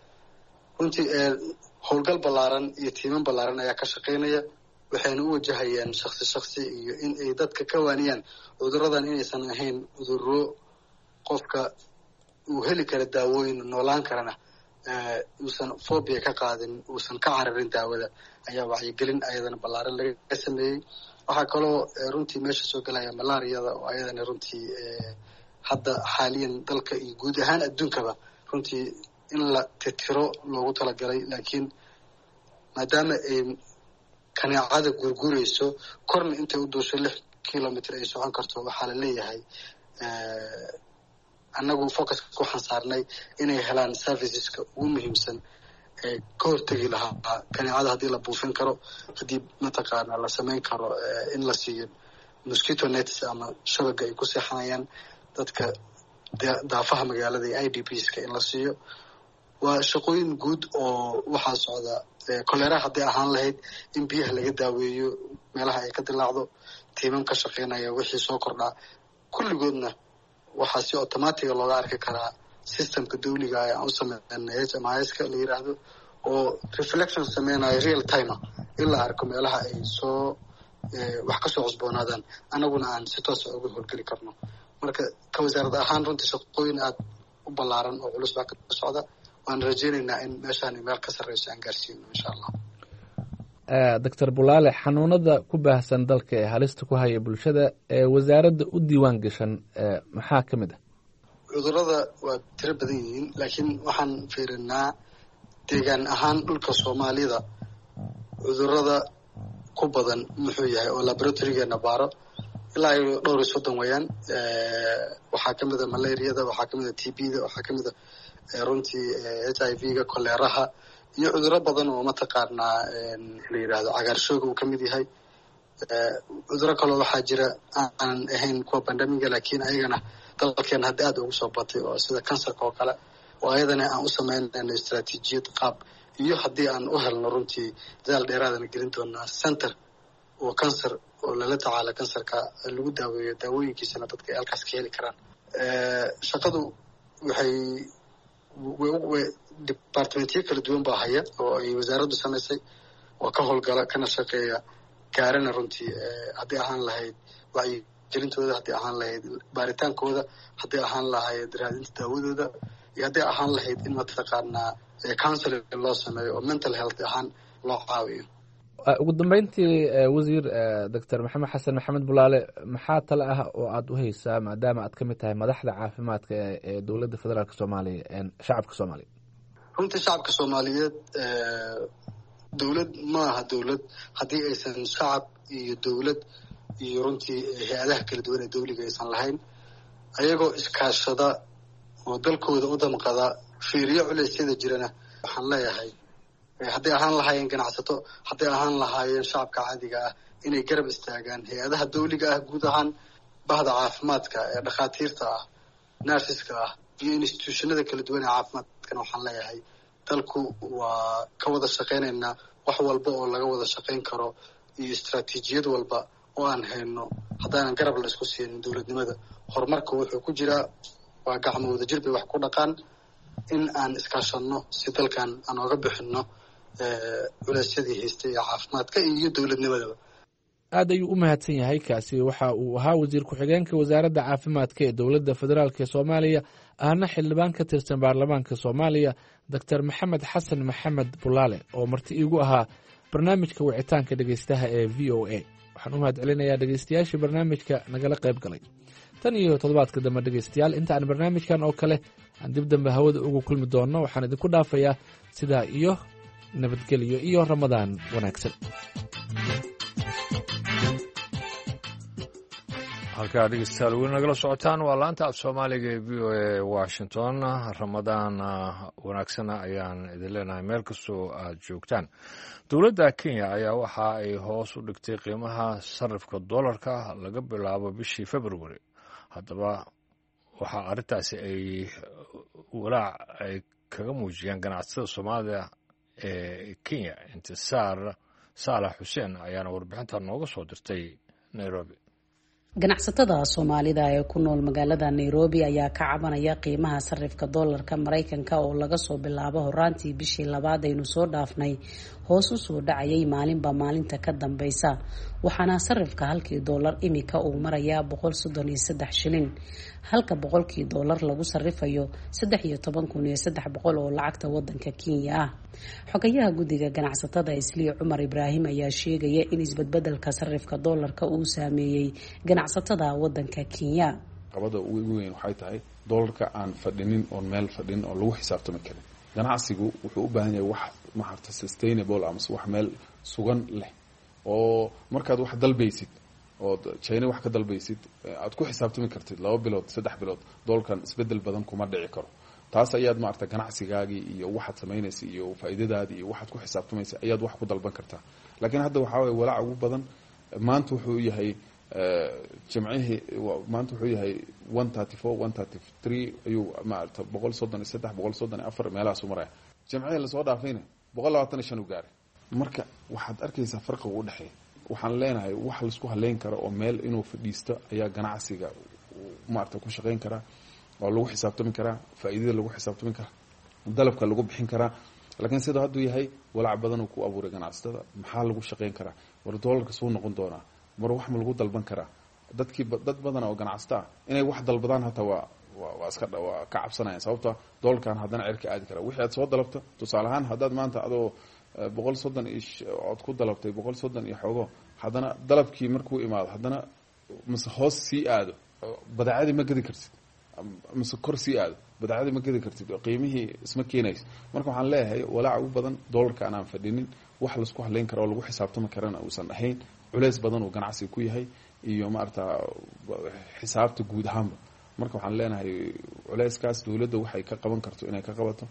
runtii howlgal ballaaran iyo tiiman ballaaran ayaa ka shaqeynaya. waxayna u wajahayaan shaksi shaksi iyo in ay dadka ka waaniyaan cuduradan inaysan ahayn cuduro qofka uu heli kara daawooyin noolaan karana uusan phobia ka qaadin, uusan ka cararin daawada ayaa wacyigelin ayadana ballaaran laga sameeyey. waxaa kaloo runtii meesha soo gelaya malaariyada oo ayadana runtii hadda xaaliyan dalka iyo guud ahaan adduunkaba runtii in la titiro loogu talagalay, laakiin maadaama ay kaneecada gurgurayso korna intay u duusho lix kilomitr ay socon karto, waxaa la leeyahay annagu focuska waxaan saarnay inay helaan serviceska ugu muhiimsan ee ka hortegi lahaa kaneecada haddii la buufin karo, haddii mataqaana la samayn karo in la siiyo mosquito nets ama shabaga ay ku seexanayaan dadka daafaha magaalada iyo i d bska in la siiyo. waa shaqooyin guud oo waxaa socda. kolera hadday ahaan lahayd in biyaha laga daaweeyo meelaha ay ka dilaacdo, tiimam ka shaqeynaya wixii soo kordhaa kulligoodna waxaa si automatiga looga arki karaa systemka dawliga ah aan u sameynay h m iska la yiraahdo oo reflection sameynayo real timer in la arko meelaha ay soo wax kasoo cusboonaadaan, annaguna aan si toosa uga howlgeli karno. marka ka wasaarad ahaan runtii shaqooyin aada u ballaaran oo culus baa ka socda. waan rajeynaynaa in meeshaan meel ka sarreyso aan gaarsiino insha allah. doctor bulaale, xanuunada ku baahsan dalka ee halista ku haya bulshada ee wasaaradda u diiwaan gashan maxaa ka mid ah? cudurada waa tiro badan yihiin, laakiin waxaan fiirinaa deegaan ahaan dhulka soomaalida cudurada ku badan muxuu yahay oo laboratorygeena baaro ilaa iyo dhowr iyo soddon weeyaan. waxaa ka mid a malaariyada, waxaa ka mid a t b da, waxaa ka mid a runtii h i v-ga, koleeraha iyo cudurro badan oo mataqaanaa la yidhaahdo cagaarshooga uu ka mid yahay. cudurro kaloo waxaa jira aanan ahayn kuwa bandamiga laakiin ayagana dalkeena hadda aad ugu soo batay oo sida kansarka oo kale oo ayadana aan u samaynayno istaraatiijiyad qaab iyo haddii aan u helno runtii dadaal dheeraadana gelin doonaa center oo kansar oo lala tacaala kansarka lagu daaweeyo daawooyinkiisana dadka ay halkaas ka heli karaan. shaqadu waxay departmentyo kala duwan baa haya oo ay wasaaraddu samaysay oo ka howlgala kana shaqeeya gaarana runtii haddii ahaan lahayd wacyigelintooda, haddii ahaan lahayd baaritaankooda, haddii ahaan lahayd raadinta daawadooda iyo haddii ahaan lahayd in mataqaanaa counseling loo sameeyo oo mental health ahaan loo caawiyo. ugu dambeyntii wasiir doctor maxamed xasan maxamed bulaale, maxaa tale ah oo aada u haysaa maadaama aad ka mid tahay madaxda caafimaadka ee dowladda federaalk soomaaliya shacabka soomaaliya? runtii shacabka soomaaliyeed dowlad ma aha dowlad haddii aysan shacab iyo dowlad iyo runtii hay-adaha kala duwan ee dawliga aysan lahayn. ayagoo iskaashada oo dalkooda u damqada fiiriyo culeysyada jirana waxaan leeyahay hadday ahaan lahaayeen ganacsato, hadday ahaan lahaayeen shacabka caadiga ah inay garab istaagaan hay-adaha dawliga ah, guud ahaan bahda caafimaadka ee dhakhaatiirta ah, narsiska ah iyo institutionada kala duwan ee caafimaadkana waxaan leeyahay dalku waa ka wada shaqaynaynaa wax walba oo laga wada shaqayn karo iyo istaraatiijiyad walba oo aan hayno haddaanan garab la isku siinin dowladnimada. horumarka wuxuu ku jiraa waa gacmo wada jir bay wax ku dhaqaan in aan iskaashanno si dalkan aan ooga bixinno culeysyadii haystay ee caafimaadka iyo dowladnimadaba. aad ayuu u mahadsan yahay. kaasi waxa uu ahaa wasiir ku-xigeenka wasaaradda caafimaadka ee dowladda federaalk ee soomaaliya, ahna xildhibaan ka tirsan baarlamaanka soomaaliya, doctor maxamed xasan maxamed bulaale oo marti iigu ahaa barnaamijka wicitaanka dhegeystaha ee v o a. waxaan u mahad celinayaa dhegeystayaashii barnaamijka nagala qayb galay. tan iyo toddobaadka dambe dhegeystayaal, inta aan barnaamijkan oo kale aan dib dambe hawada ugu kulmi doonno, waxaan idinku dhaafayaa sidaa iyo nabadgelyo iyo ramadaan wanaagsan. halkaa dhegeystayaal weli nagala socotaan waa laanta af soomaaliga ee v o a washington. ramadaan wanaagsan ayaan idin leenahay meel kastoo aad joogtaan. dowladda kenya ayaa waxa ay hoos u dhigtay qiimaha sarifka doolarka laga bilaabo bishii february. haddaba waxaa arrintaasi ay walaac ay kaga muujiyaan ganacsatada soomaalida ee kenya. intisaar saalax xuseen ayaana warbixinta nooga soo dirtay nairobi. ganacsatada soomaalida ee ku nool magaalada nairobi ayaa ka cabanaya qiimaha sarifka doolarka maraykanka oo laga soo bilaabo horaantii bishii labaad aynu soo dhaafnay hoos u soo dhacayay maalinba maalinta ka dambeysa, waxaana sarifka halkii doolar imika uu marayaa boqol soddon iyo saddex shilin, halka boqolkii doolar lagu sarifayo saddex iyo toban kun iyo saddex boqol oo lacagta wadanka Kenya ah. xogayaha guddiga ganacsatada Islii Cumar Ibraahim ayaa sheegaya in isbedbedelka sarifka doolarka uu saameeyay ganacsatada wadanka Kenya. qabada ugu weyn waxay tahay doolarka aan fadhinin oo meel fadhin oo lagu xisaabtami karin. ganacsigu wuxuu u baahan yahay wax maarta sustainable ama wax meel sugan leh oo markaad wax dalbaysid oo China wax ka dalbaysid aad ku xisaabtami kartid laba bilood saddex bilood doolarkan isbedel badan kuma dhici karo. taas ayaad maarta ganacsigaagii iyo waxaad samaynaysa iyo faa'iidadaadii iyo waxaad ku xisaabtamaysa ayaad wax ku dalban kartaa. laakiin hadda waxa way walaac ugu badan maanta wuxuu yahay jamcihi maanta wuxuu yahay one thirty-four one thirty-three ayuu maarta boqol soddon iyo saddex boqol soddon iyo afar meelahaas u maraya. jamcihi la soo dhaafayna boqol labaatan iyo shan u gaaray. marka waxaad arkaysaa farqiga u dhaxeeya. waxaan leenahay wax la isku haleyn karo oo meel inuu fadhiisto ayaa ganacsiga maarta ku shaqeyn karaa oo lagu xisaabtami karaa, faa'iidada lagu xisaabtami karaa, dalabka lagu bixin karaa. laakiin sida hadduu yahay walaac badan uu ku abuuray ganacsatada. maxaa lagu shaqeyn karaa? war doolarka soo noqon doonaa, mar wax ma lagu dalban karaa? dadkii dad badan oo ganacsato ah inay wax dalbadaan hataa waa waa iska waa ka cabsanayaan sababtoo doolarkan haddana cirka aadi kara. wixii aad soo dalabto tusaale ahaan haddaad maanta adoo boqol soddon iyo ood ku dalabtay boqol soddon iyo xoogo, haddana dalabkii markuu imaado haddana mise hoos sii aado, badeecadii ma gedi kartid, mise kor sii aado, badeecadii ma gedi kartid, qiimihii isma keenayso. marka waxaan leeyahay walaac ugu badan doolarka aan fadhinin, wax la isku haleyn karo oo lagu xisaabtami karana uusan ahayn, culays badan uu ganacsiga ku yahay iyo maarta xisaabta guud ahaanba. marka waxaan leenahay culayskaas dawladda waxay ka qaban karto inay ka qabato,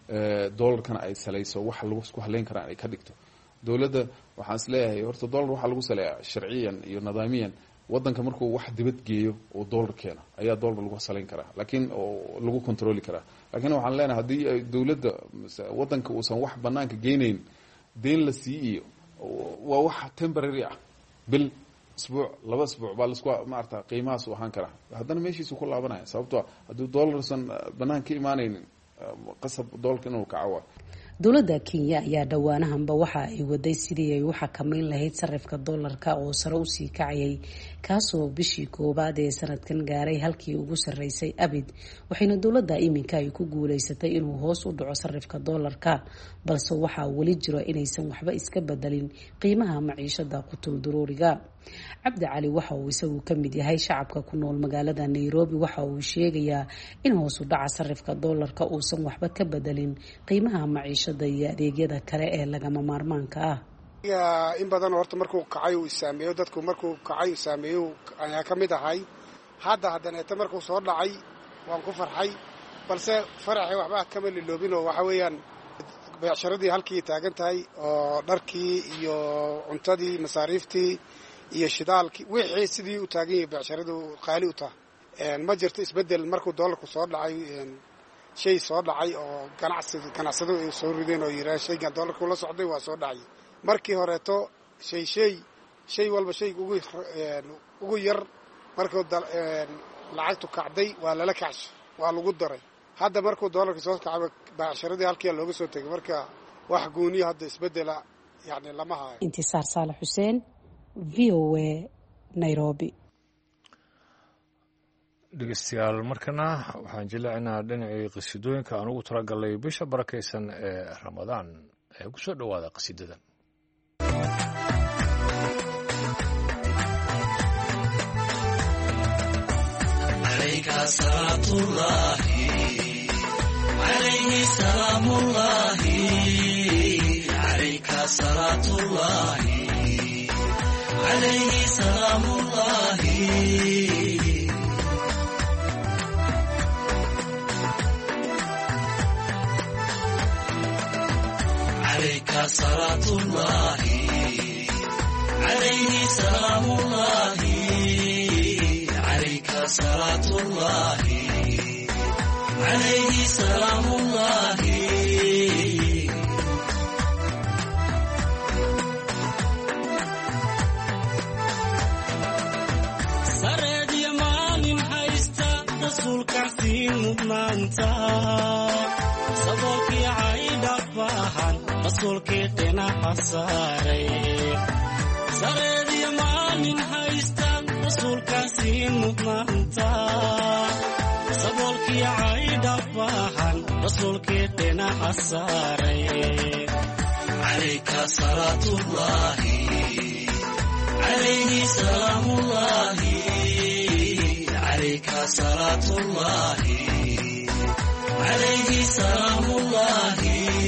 dollarkana ay salayso wax lagu isku haleyn karaan ay ka dhigto. dowladda waxaan is leeyahay horta dollar waxaa lagu saleeyaa sharciyan iyo nidaamiyan wadanka markuu wax dibad geeyo oo dollar keeno ayaa dollar lagu salayn karaa laakiin oo lagu controli karaa. laakiin waxaan leenahay haddii dowladda wadanka uusan wax banaanka geynayn deen la siiyo waa wax temporary ah bil isbuuc laba isbuuc baa lasku maarta qiimahaas u ahaan karaa haddana meeshiisu ku laabanaya sababtoo haddii dollarsan banaanka ka imaanaynin qasab dollarka inuu kaco. dowladda Kenya ayaa dhawaanahanba waxa ay waday sidii ay u xakameyn lahayd sarifka dollarka oo sare u sii kacayay kaasoo bishii koobaad ee sanadkan gaaray halkii ugu sareysay abid waxayna dowladda iminka ay ku guuleysatay inuu hoos u dhaco sarifka dollarka balse waxa wali jiro inaysan waxba iska bedelin qiimaha maciishada qutul daruuriga. Cabdi Cali waxa uu isagu ka mid yahay shacabka ku nool magaalada Nairobi waxa uu sheegayaa in hoos u dhaca sarifka dollarka uusan waxba ka bedelin qiimaha maciishada iyo adeegyada kale ee lagama maarmaanka ah. in badan horta markuu kacay uu saameeyo dadku markuu kacay uu saameeyo ayaa ka mid ahay hadda haddana markuu soo dhacay waan ku farxay balse faraxay waxba kama liloobin oo waxa weeyaan beecsharadii halkii taagan tahay oo dharkii iyo cuntadii masaariiftii iyo shidaalkii wixii sidii u taagan yahay beecsharadu qaali u tahay ma jirto isbedel markuu dollarku soo dhacay shay soo dhacay oo ganacsiga ganacsado ay soo rideen oo yiraahdeen shaygan dollarku la socday waa soo dhacay markii horeeto shay shay shay walba shay ugu ugu yar markuu lacagtu kacday waa lala kacshay waa lagu daray hadda markuu dollarku soo kacay beecsharadii halkii looga soo tagay marka wax gooniyo hadda isbedela yani lama hayo. Intisaar Saalax Xuseen V O A Nairobi. dhegeystayaal markana waxaan jilaacinaa dhinacii qasiidooyinka aan ugu talagalay bisha barakaysan ee Ramadaan ee ku soo dhawaada qasiidadan. alayka salaatullahi alayhi salaamullahi alayka salaatullahi alayhi salaamullahi عليك صلاة الله عليه سلام الله عليك صلاة الله عليه سلام الله سرد يمان حيستا رسول كعسين مبنانتا صدوك عيد فاحن rasuulkii dhinaca saaray sareediya maalin haystaan rasuulkaasii mudnaanta saboolkii caydha baahan rasuulkii dhinaca saaray calayka salaatullaahi calayhi salaamullaahi calayka salaatullaahi calayhi salaamullaahi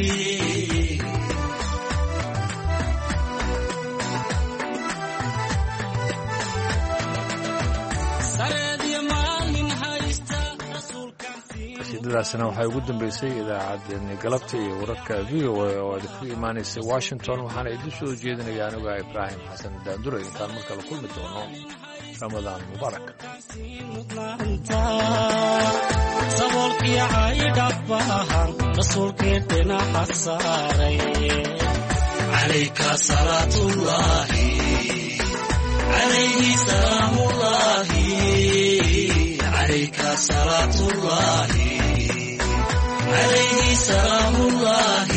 qasiidadaasina waxay ugu dambeysay idaacaddeenni galabta iyo wararka v o a oo aad ku imaanaysay Washington waxaana idin soo jeedinaya aniga Ibraahim Xasan Daandure intaan mar kale kulmi doono Ramadaan mubaarak. saboolkii caydha baahan rasuulkii dhinaca saaray calayka salaatullaahi calayhi salaamullaahi عليك صلاة الله عليه سلام الله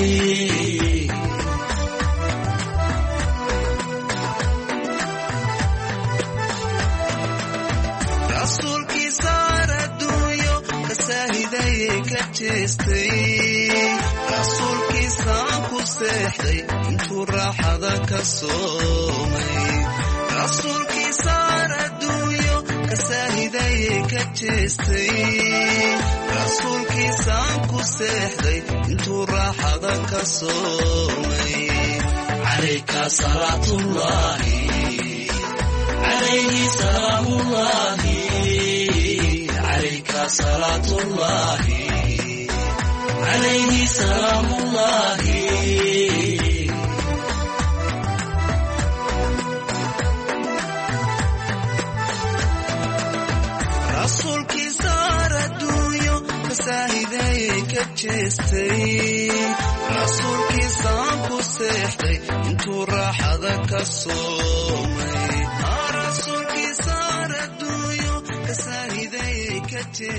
رسولك صار الدنيا كساهدي كتشستي رسولك صاك سحري انتو راحة كصومي رسولك صار الدنيا كساهدي كتشستي رسولكي سانكو سحري انتو راحة كصومي عليك صلاة الله عليه سلام الله عليك صلاة الله عليه سلام الله رسولك صار الدنيا مساهدي كجستي رسولك صانكو سيحتي انتو راح ذاك الصومي رسولك صار الدنيا مساهدي كجستي